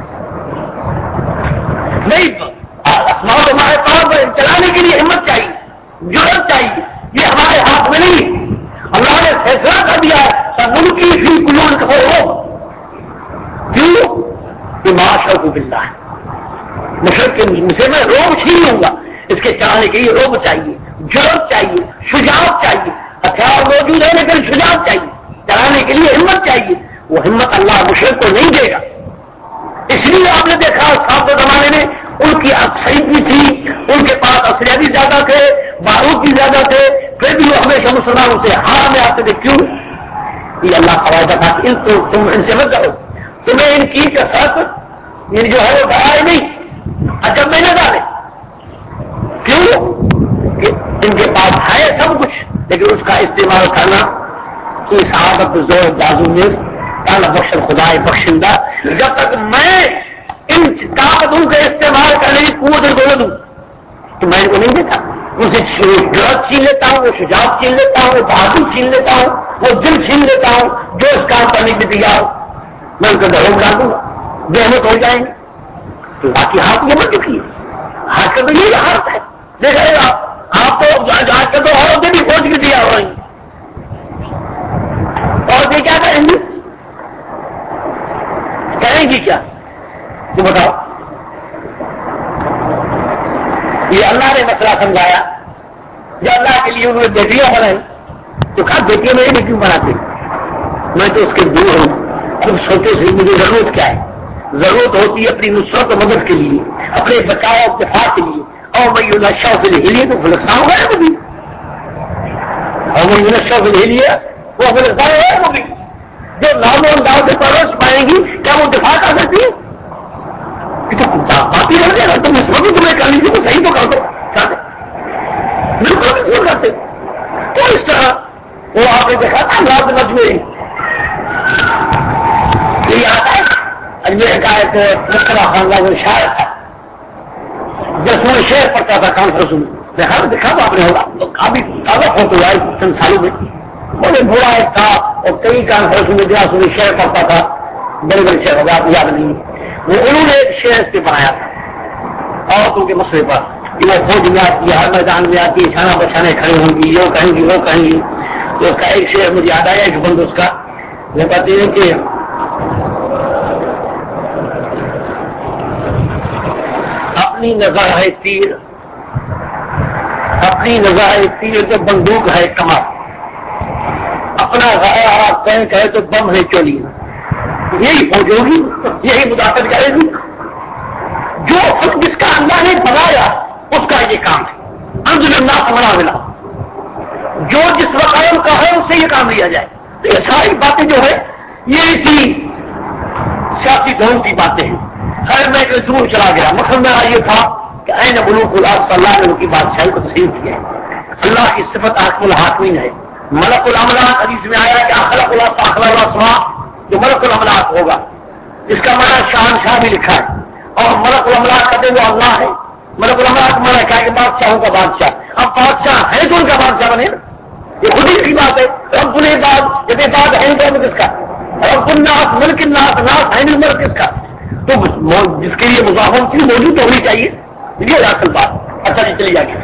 نہیں، اسماؤ ہمارے پاس چلانے کے لیے ہمت چاہیے، جرأت چاہیے، یہ ہمارے ہاتھ میں نہیں ہے، اللہ نے فیصلہ کر دیا ہے ملکی فی قلوب کفر، کیوں کہ معاشرہ کو ملتا ہے مشرق سے میں روب چھین لوں گا، اس کے چلانے کے لیے روب چاہیے، جرأت چاہیے، شجاعت چاہیے، ہتھیار موجود ہے لیکن شجاعت چاہیے، چلانے کے لیے ہمت چاہیے، وہ ہمت اللہ مشرق کو نہیں دے گا۔ اس لیے آپ نے دیکھا صاحب کے زمانے میں ان کی اکثریت بھی تھی، ان کے پاس اسلحے بھی زیادہ تھے، بارود بھی زیادہ تھے، پھر بھی وہ ہمیشہ مسلمانوں سے ہار میں آتے تھے، کیوں؟ یہ اللہ کا وعدہ تھا کہ تم ان سے مت ڈرو، تمہیں ان کی کثرت یہ جو ہے وہ ڈرائے نہیں، عجب میں نہ ڈالے، کیوں کہ ان کے پاس ہے سب کچھ، لیکن اس کا استعمال کرنا کی صحابت زور بازو میں بخشن خدا بخشندہ، جب تک میں ان طاقتوں کا استعمال کرنے کی قوت کو دوں تو میں ان کو نہیں دیتا، ان سے جرأت چھین لیتا ہوں، وہ شجاعت چھین لیتا ہوں، وہ بہادری چھین لیتا ہوں، وہ دل چھین لیتا ہوں، جو اس کام کرنے کی تیار میں ان کو ڈرو ڈال دوں گا، بے احمد ہو جائیں گے۔ تو باقی ہاتھ یہ مت دکھیے، ہاتھ کا تو یہی ہاتھ ہے، دیکھے گا آپ کو آج کل تو عورتیں بھی فوج کی تیار ہو رہی ہیں، عورتیں کیا کریں گی؟ کریں گی کیا؟ تو بتاؤ، یہ اللہ نے مسئلہ سمجھایا، جو اللہ کے لیے انہوں نے بیٹیاں بنائی تو کہا بیٹیاں میری بیٹی بناتے، میں تو اس کے دور ہوں، اب سوچو سی مجھے ضرورت کیا ہے، ضرورت ہوتی ہے اپنی نصرت و مدد کے لیے، اپنے بچاؤ اور دفاع کے لیے، اور میں یوں نشہ سے لے لیے تو فلسطین ہو گیا وہ بھی، اور وہ یوں نشہ سے لے لیا وہ فلسطین ہے وہ بھی، جو نام و انداز سے پرورش پائیں گی کیا وہ دفاع کر سکتی ہے؟ باقی رہ جائے گا تم اس وقت تمہیں کر لیجیے تو صحیح تو کر دو بالکل نہیں کرتے. تو اس طرح وہ آپ نے دیکھا تھا لاد مجموعی یہ آتا ہے اجمیر کا ایک نقرہ خاندان میں شاعر تھا جسموں شعر پڑتا تھا کانفرنس میں دیکھا تو آپ نے ہوگا تو کافی تازہ فوٹو ہے چند سالوں میں بڑے بڑا ایک تھا اور کئی کانفرنس میں جہاں سنی شعر پڑتا تھا بڑے بڑے شعر ہوگا آپ یاد نہیں وہ انہوں نے ایک شعر سے بنایا تھا عورتوں کے مسئلے پر کہ وہ فوج میں آتی ہے ہر میدان میں آتی ہے چھانا بچانے کھڑی ہوں گی یہ کہیں گی وہ کہیں گی. تو اس کا ایک شعر مجھے یاد آیا ایک بند اس کا وہ کہتے ہیں کہ اپنی نظر ہے تیر اپنی نظر ہے تیر تو بندوق ہے کمر اپنا غیر ٹینک ہے تو بم ہے چولی یہی فوج ہوگی یہی مدافعت کرے گی جو جس کا اللہ نے بنایا اس کا یہ کام ہے الحمدللہ ہمارا ملا جو جس وقائم کا ہے اس سے یہ کام لیا جائے. تو یہ ساری باتیں جو ہے یہ اسی سیاسی دھون کی باتیں ہیں. خیر میں ایک دور چلا گیا مقصد میرا یہ تھا کہ عین ملوک اللہ صلی اللہ علیہ وسلم کی بادشاہی کو تسلیم کیا ہے. اللہ کی صفت حاکم الحاکمین ہے. ملک العملات حدیث میں آیا کہ اخلق اللہ فاخلق اللہ سما جو ملک العملات ہوگا اس کا معنی شہنشاہ بھی لکھا ہے اور ملک العملات کہتے وہ اللہ ہے. ملک العملات مانا کیا کہ بادشاہوں کا بادشاہ. اب بادشاہ ہے تو ان کا بادشاہ بنے نا یہ خود ہی کی بات ہے. رب العباد جب عباد ہے تو کس کا رب الناس ملک الناس ناس ہے ملک کس کا تو جس کے لیے مضافت کی موجود تو ہونی چاہیے یہ اصل بات. اچھا جی چلی جائیے.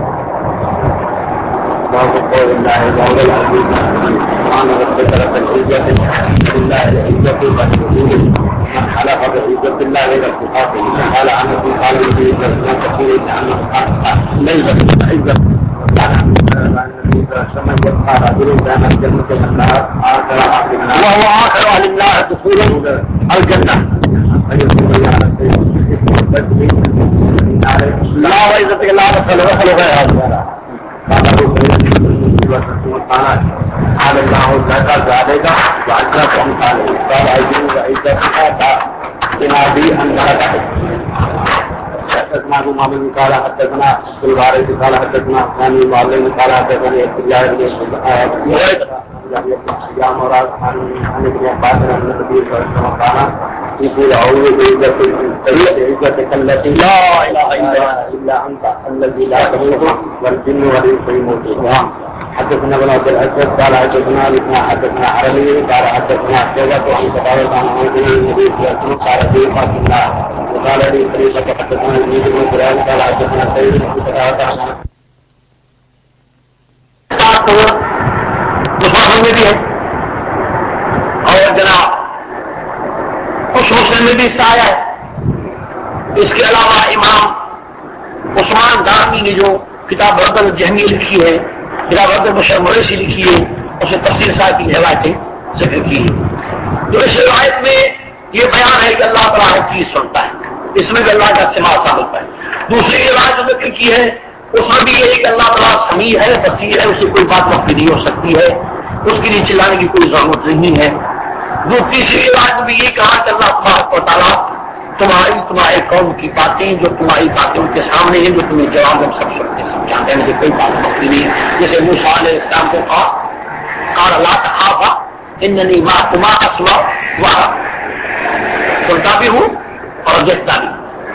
حلف بعزة الله إلى اتفاقه قال عنه قال به كثير لأنه ليس بعزة قال رجل كان الجنة النار آخر أهل النار وهو آخر أهل النار دخولا الجنة لا وعزتك لا دخل غيرها قال على الله الزكاة عليك وعزك أمثاله قال أجل وعزتك بنادي أن بلغه حدثنا ابو معمر قال حدثنا الوارث قال حدثنا ثاني معلم قال حدثني عبد الله بن يا مراد عن ابن عباس عن النبي صلى الله عليه وسلم قال يقول اعوذ بعزتك التي لا اله الا انت الذي لا تموت والجن والانس يموتون. حدثنا ابن عبد الاسود قال حدثنا ابن حدثنا عربي قال حدثنا شعبة عن قتادة عن النبي صلى الله عليه وسلم قال في قاتلنا وقال لي خليفة حدثنا يزيد بن فلان قال حدثنا سيد بن قتادة میں بھی ہے اور جناب کچھ مسلم میں بھی اس کا آیا ہے. اس کے علاوہ امام عثمان دارمی نے جو کتاب رد الجہمیہ لکھی ہے کتاب رد المشر موریثی لکھی ہے اس نے تفسیر صاحب کی روایتیں ذکر کی ہے. تو اس روایت میں یہ بیان ہے کہ اللہ تعالیٰ ہر چیز سنتا ہے اس میں بھی اللہ کا سماع ثابت ہے. دوسری روایت جو ذکر کی ہے اس میں بھی یہ ہے کہ اللہ تعالیٰ سمیع ہے بصیر ہے اسے کوئی بات مخفی نہیں ہو سکتی ہے اس کے لیے چلانے کی کوئی ضرورت نہیں ہے. جو تیسری بات بھی یہ کہا کہ اللہ تبارک و تعالیٰ تمہارے قوم کی باتیں جو تمہاری باتیں ان کے سامنے ہیں جو تمہیں جواب ہم سب سنتے سمجھاتے ہیں کوئی بات مخفی نہیں. جیسے موسیٰ علیہ السلام کو کہا قال لا تخافا اننی معکما اسمع وارا سنتا بھی ہوں اور دیکھتا بھی.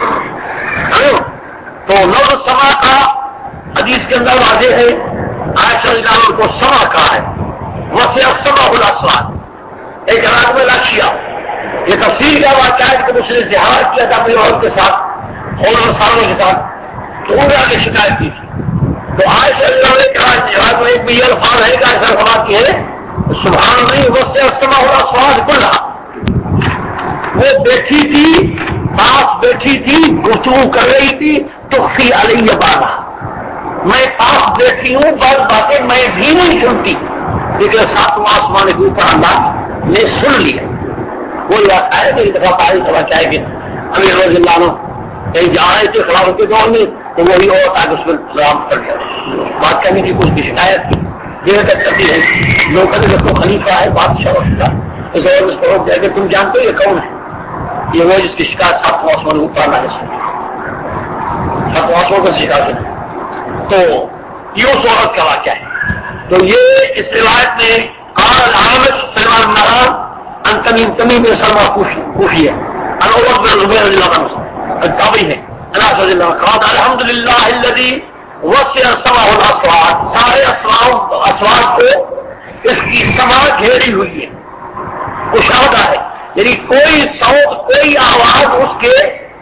تو لفظ سما کا حدیث کے اندر واضح ہے عائشہ رضی اللہ عنہا کو سما کہا ہے وسع سمع الاسوات ایک رات میں لاشیا یہ تفصیل کا واقعہ ہے کہ اس نے زہار کیا تھا اپنی عورت کے ساتھ اور سالوں کے ساتھ تو انہوں نے آگے شکایت کی تھی. تو عائشہ رضی اللہ عنہا نے کہا جہاد میں ایک بھی یہ الفاظ ہے کہ ایسا فرماتی کی ہے سبحان نہیں وسع سمع الاسوات کلھا وہ بیٹھی تھی پاس بیٹھی تھی گفتگو کر رہی تھی تخفی علیہ بارہ میں پاس بیٹھی ہوں بعض باتیں میں بھی نہیں سنتی لیکن ساتواں آسمان کے اوپر اللہ نے سن لیا. وہی بات ہے کہ دفعہ تاریخ سبا کیا ہے کہ امیر رضی اللہ عنہ کہیں جا رہے تھے خلافت کے دور میں تو وہی عورت آگے اس میں سلام کر دیا. بات کرنے کی کچھ کی شکایت دیر تک کرتی ہے. لوگ کہتے جب تو خلیفہ ہے بادشاہ ہوتا اس عورت کو روک جائے کہ تم جانتے ہو یہ کون ہے؟ یہ وہ جس کی شکایت سات موسموں میں اترنا ہے سات موسموں کا شکایت ہے. تو یہ اس عورت کا واقعہ ہے. تو یہ اس روایت میں قال عامش سلمان نران انتمی میں سلما کوفی ہے انور بن زبیر رضی اللہ عنہ التابعی ہے انس رضی اللہ عنہ قال الحمدللہ الذی وسع سماء الاصوات. سارے اصوات کو اس کی سما گھیری ہوئی ہے. مشاہدہ ہے یعنی کوئی صوت کوئی آواز اس کے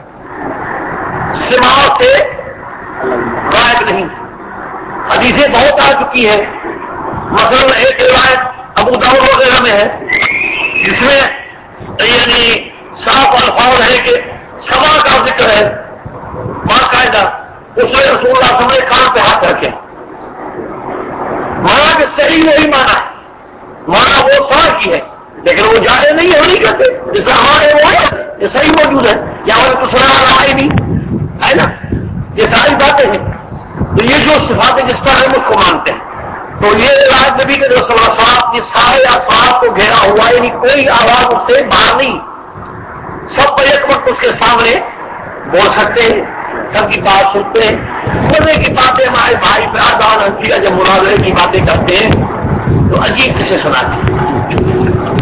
سما سے غائب نہیں. حدیثیں بہت آ چکی ہیں. مثلا ایک روایت ابو داؤد وغیرہ میں ہے جس میں یعنی صاف الفاظ ہے کہ سما کا ذکر ہے باقاعدہ. اس میں رسول اللہ صلی اللہ علیہ وسلم کان پہ ہاتھ رکھے. مانا کہ صحیح وہی مانا ہے. مانا وہ سما کی ہے لیکن وہ جاہے نہیں ہو نہیں کرتے جس طرح ہمارے وہ ہے یہ صحیح موجود ہے. یا وہ کچھ رہا ہی نہیں ہے نا. یہ ساری باتیں ہیں. تو یہ جو صفات ہے جس پر ہم اس کو مانتے ہیں. تو یہ روایت نبی کے جو سواب یہ سارے اثرات کو گھیرا ہوا ہے. یعنی کوئی آواز اس سے باہر نہیں. سب پر ایک وقت اس کے سامنے بول سکتے ہیں. سب کی بات سنتے ہیں. مزے کی باتیں ہمارے بھائی برادران ہنسیہ جب مناظرے کی باتیں کرتے ہیں تو عجیب کسے سناتے ہیں.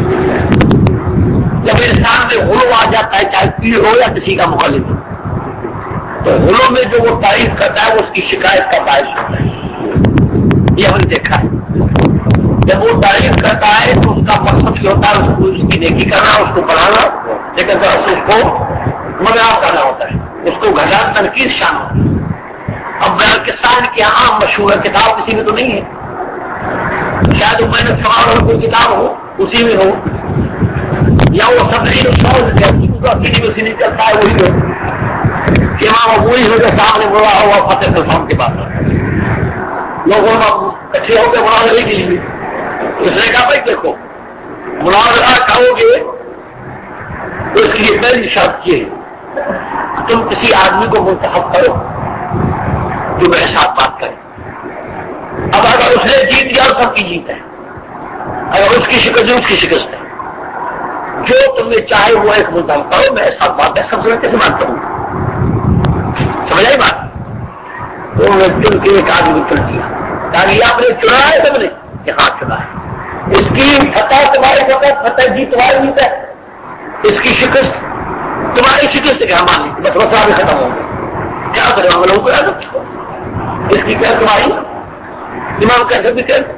جب انسان میں غلو آ جاتا ہے چاہے پیر ہو یا کسی کا مخالف ہو تو غلو میں جو وہ تعریف کرتا ہے وہ اس کی شکایت کا باعث ہوتا ہے. یہ ہم نے دیکھا ہے. جب وہ تعریف کرتا ہے تو اس کا مقصد یہ ہوتا ہے اس کو اس کی نیکی کرنا اس کو بڑھانا لیکن اس کو مذاق کرنا ہوتا ہے. اس کو گھٹا تنقید شان ہوتی ہے. اب بیان کی عام مشہور کتاب کسی میں تو نہیں ہے. شاید میں نے سوال ہو کوئی کتاب ہو اسی میں ہو یا وہ سب اسی نہیں چلتا ہے وہی ہو کہ امام وہی ہو جو سامنے بولا ہوا فتح الفام کے بعد لوگوں اچھے ہو کے مناظرے کے لیے. اس نے کہا بھائی دیکھو مناظرہ کہو گے تو اس لیے پہلی شرط یہ تم کسی آدمی کو منتخب کرو جو میرے ساتھ بات کرے. اب اگر اس نے جیت گیا سب کی جیت ہے. اگر اس کی شکست اس کی شکست ہے. جو تمہیں چاہے وہ ایک منتخب کرو میرے ساتھ بات ہے. سب سے کیسے بات کروں سمجھ آئی بات. تو میں چن کے ایک آدمی چن دیا تاکہ آپ نے چنا ہے سب نے کہ ہاتھ چنا ہے. اس کی فتح تمہاری فتح جی تمہاری جیت ہے. اس کی شکست تمہاری شکست کیا مان لی بس مسئلہ بھی ختم ہو گیا. کیا کرے ہم لوگوں کو اس کی کیا تمہاری امام کیسے بھی کر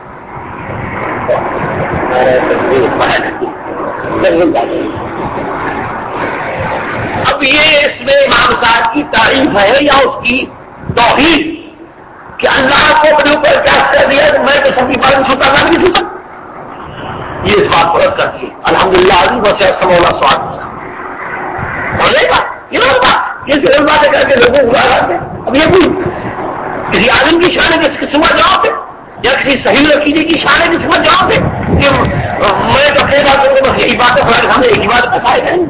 اب یہ اس میں امام صاحب کی تعریف ہے یا اس کی توحید کہ اللہ کو اپنے اوپر کیا کر دیا کہ میں تو سب کی بات سنتا نہ نہیں سنتا. یہ اس بات پر کرتی ہے الحمدللہ بس سمولا سواد بولے گا یہ بات یہ صرف باتیں کر کے لوگوں کو ہیں. اب یہ کوئی کسی عالم کی شان ہے جس قسم جواب ہے یا کسی صحیح عقیدے کی شان ہے جس میں جواب ہے کہ میں تو کئی بات کروں بس یہی بات ہے ہمارے سامنے ایک ہی بات بتائے گا.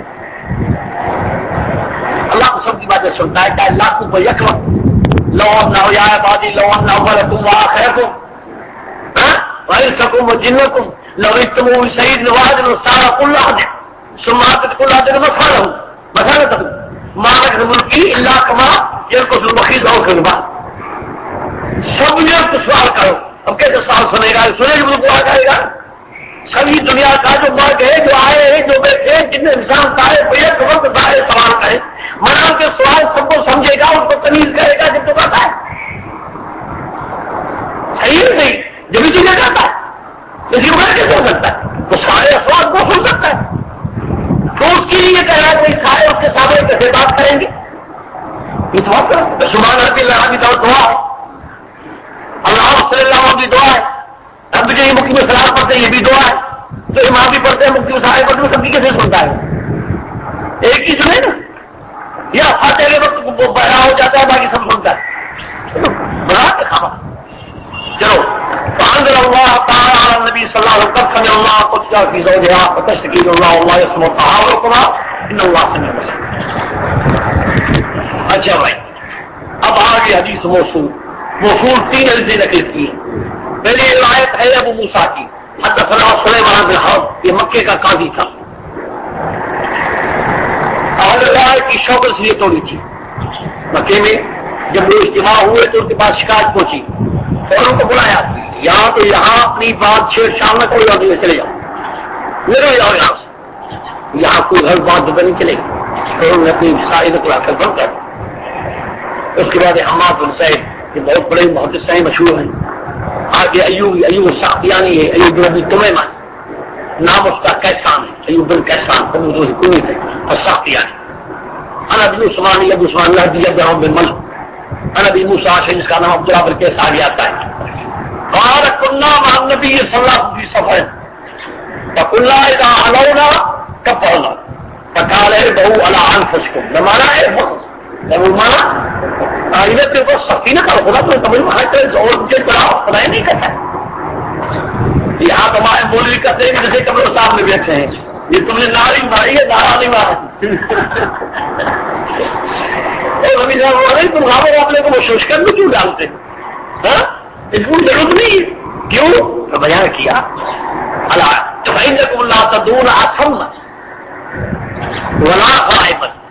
اللہ کو سب کی باتیں سنتا ہے چاہے لاکھوں کو یک وقت لو نہ ہو جائے بادی لو نہ ہو تم وہاں خیر کو سکوں وہ جن کو لو تم شہید نواز سارا کلّا دے سماعت کلّا دے مسا رہوں مسالت ہوں مالک ملکی اللہ کما جن کو مخیز ہو پھر بات سب نے تو سوال کرو. اب کیسے سوال سنے گا سنے گا پورا کرے گا. سبھی دنیا کا جو مرد ہے جو آئے ہیں جو بیٹھے جتنے انسان سارے بیک وقت سارے سوال کریں منا کے سوال سب کو سمجھے گا ان کو تمیز کرے گا جب تو کہتا ہے صحیح نہیں جب بھی تمہیں کہتا ہے اس کی عمر کیسے ہو سکتا ہے تو سارے سوال کو سن سکتا ہے تو اس کے لیے کہہ رہا ہے کوئی سارے اس کے سامنے کیسے بات کریں گے. اس وقت سبحان ربی اللہ کی طرف دعا ہے اللہ صلی اللہ علیہ دعا ہے. اب جو یہ مفتی میں سلام پڑھتے ہیں یہ بھی دعا ہے تو امام بھی پڑھتے ہیں مفتی میں سارے پڑھتے ہیں سب کی کیسے سنتا ہے ایک ہی سنے نا یا فاتحہ کے وقت وہ بہرا ہو جاتا ہے باقی سب سنتا ہے. بڑا کھاوا چلو فانزل اللہ تعالی علی نبی النبي صلى الله عليه وسلم قد سمع الله قد في زوجها وتشتكي الله والله يسمع تحاوركما ان الله سميع بصير. اچھا بھائی اب آگے حدیث موصول 3 حدیثیں نقل کی ہیں. پہلی روایت ہے ابو موسیٰ کی حدثنا سلیمان بن حرب یہ مکے کا قاضی تھا. اور روایت کی شوکت سے یہ توڑی تھی. مکے میں جب وہ اجتماع ہوئے تو ان کے پاس شکایت پہنچی اور ان کو بلایا یہاں تو یہاں اپنی بات چھیڑ چھاڑ نہ کرو یا چلے جاؤ میرے جاؤ یہاں سے یہاں کوئی گھر بات جگہ نہیں چلے گی. تو انہوں نے اپنی ساری نکلا کر بند کر. اس کے بعد حماد بن سعید یہ بہت بڑے محدث ہیں مشہور ہیں. آگے ایوب سختیانی ہے ایوب بن ابی تمیمہ نام اس کا کیسان ہے ایوب بن کیسان کنیت ہے اور سختیانی. انا ابن عثمان ابو عثمان اللہ ابن عمر بن ملک انا ابی موسیٰ جس کا نام عبداللہ بن کیس آگے آتا ہے. قال كنا مع النبي صلى الله عليه وسلم في سفر فقلنا اذا علونا كفرنا فقال اربعوا على انفسكم بمعنى اربعوا بمعنى اذا تبقى سفينه کا خدا تو تمام حاجت اور مجھے بڑا خدا نہیں کرتا. یہاں تمہارے مولوی کہتے ہیں جیسے کمروں صاحب میں بیٹھے ہیں یہ تم نے ناری ماری ہے نارا نہیں مارا. نبی صاحب بول رہے تم غابر اپنے کو مشوش کر میں کیوں ڈالتے ہاں اس کو ضرورت نہیں ہے. کیوں تو بیان کیا اللہ تدون آسم ولا غائبت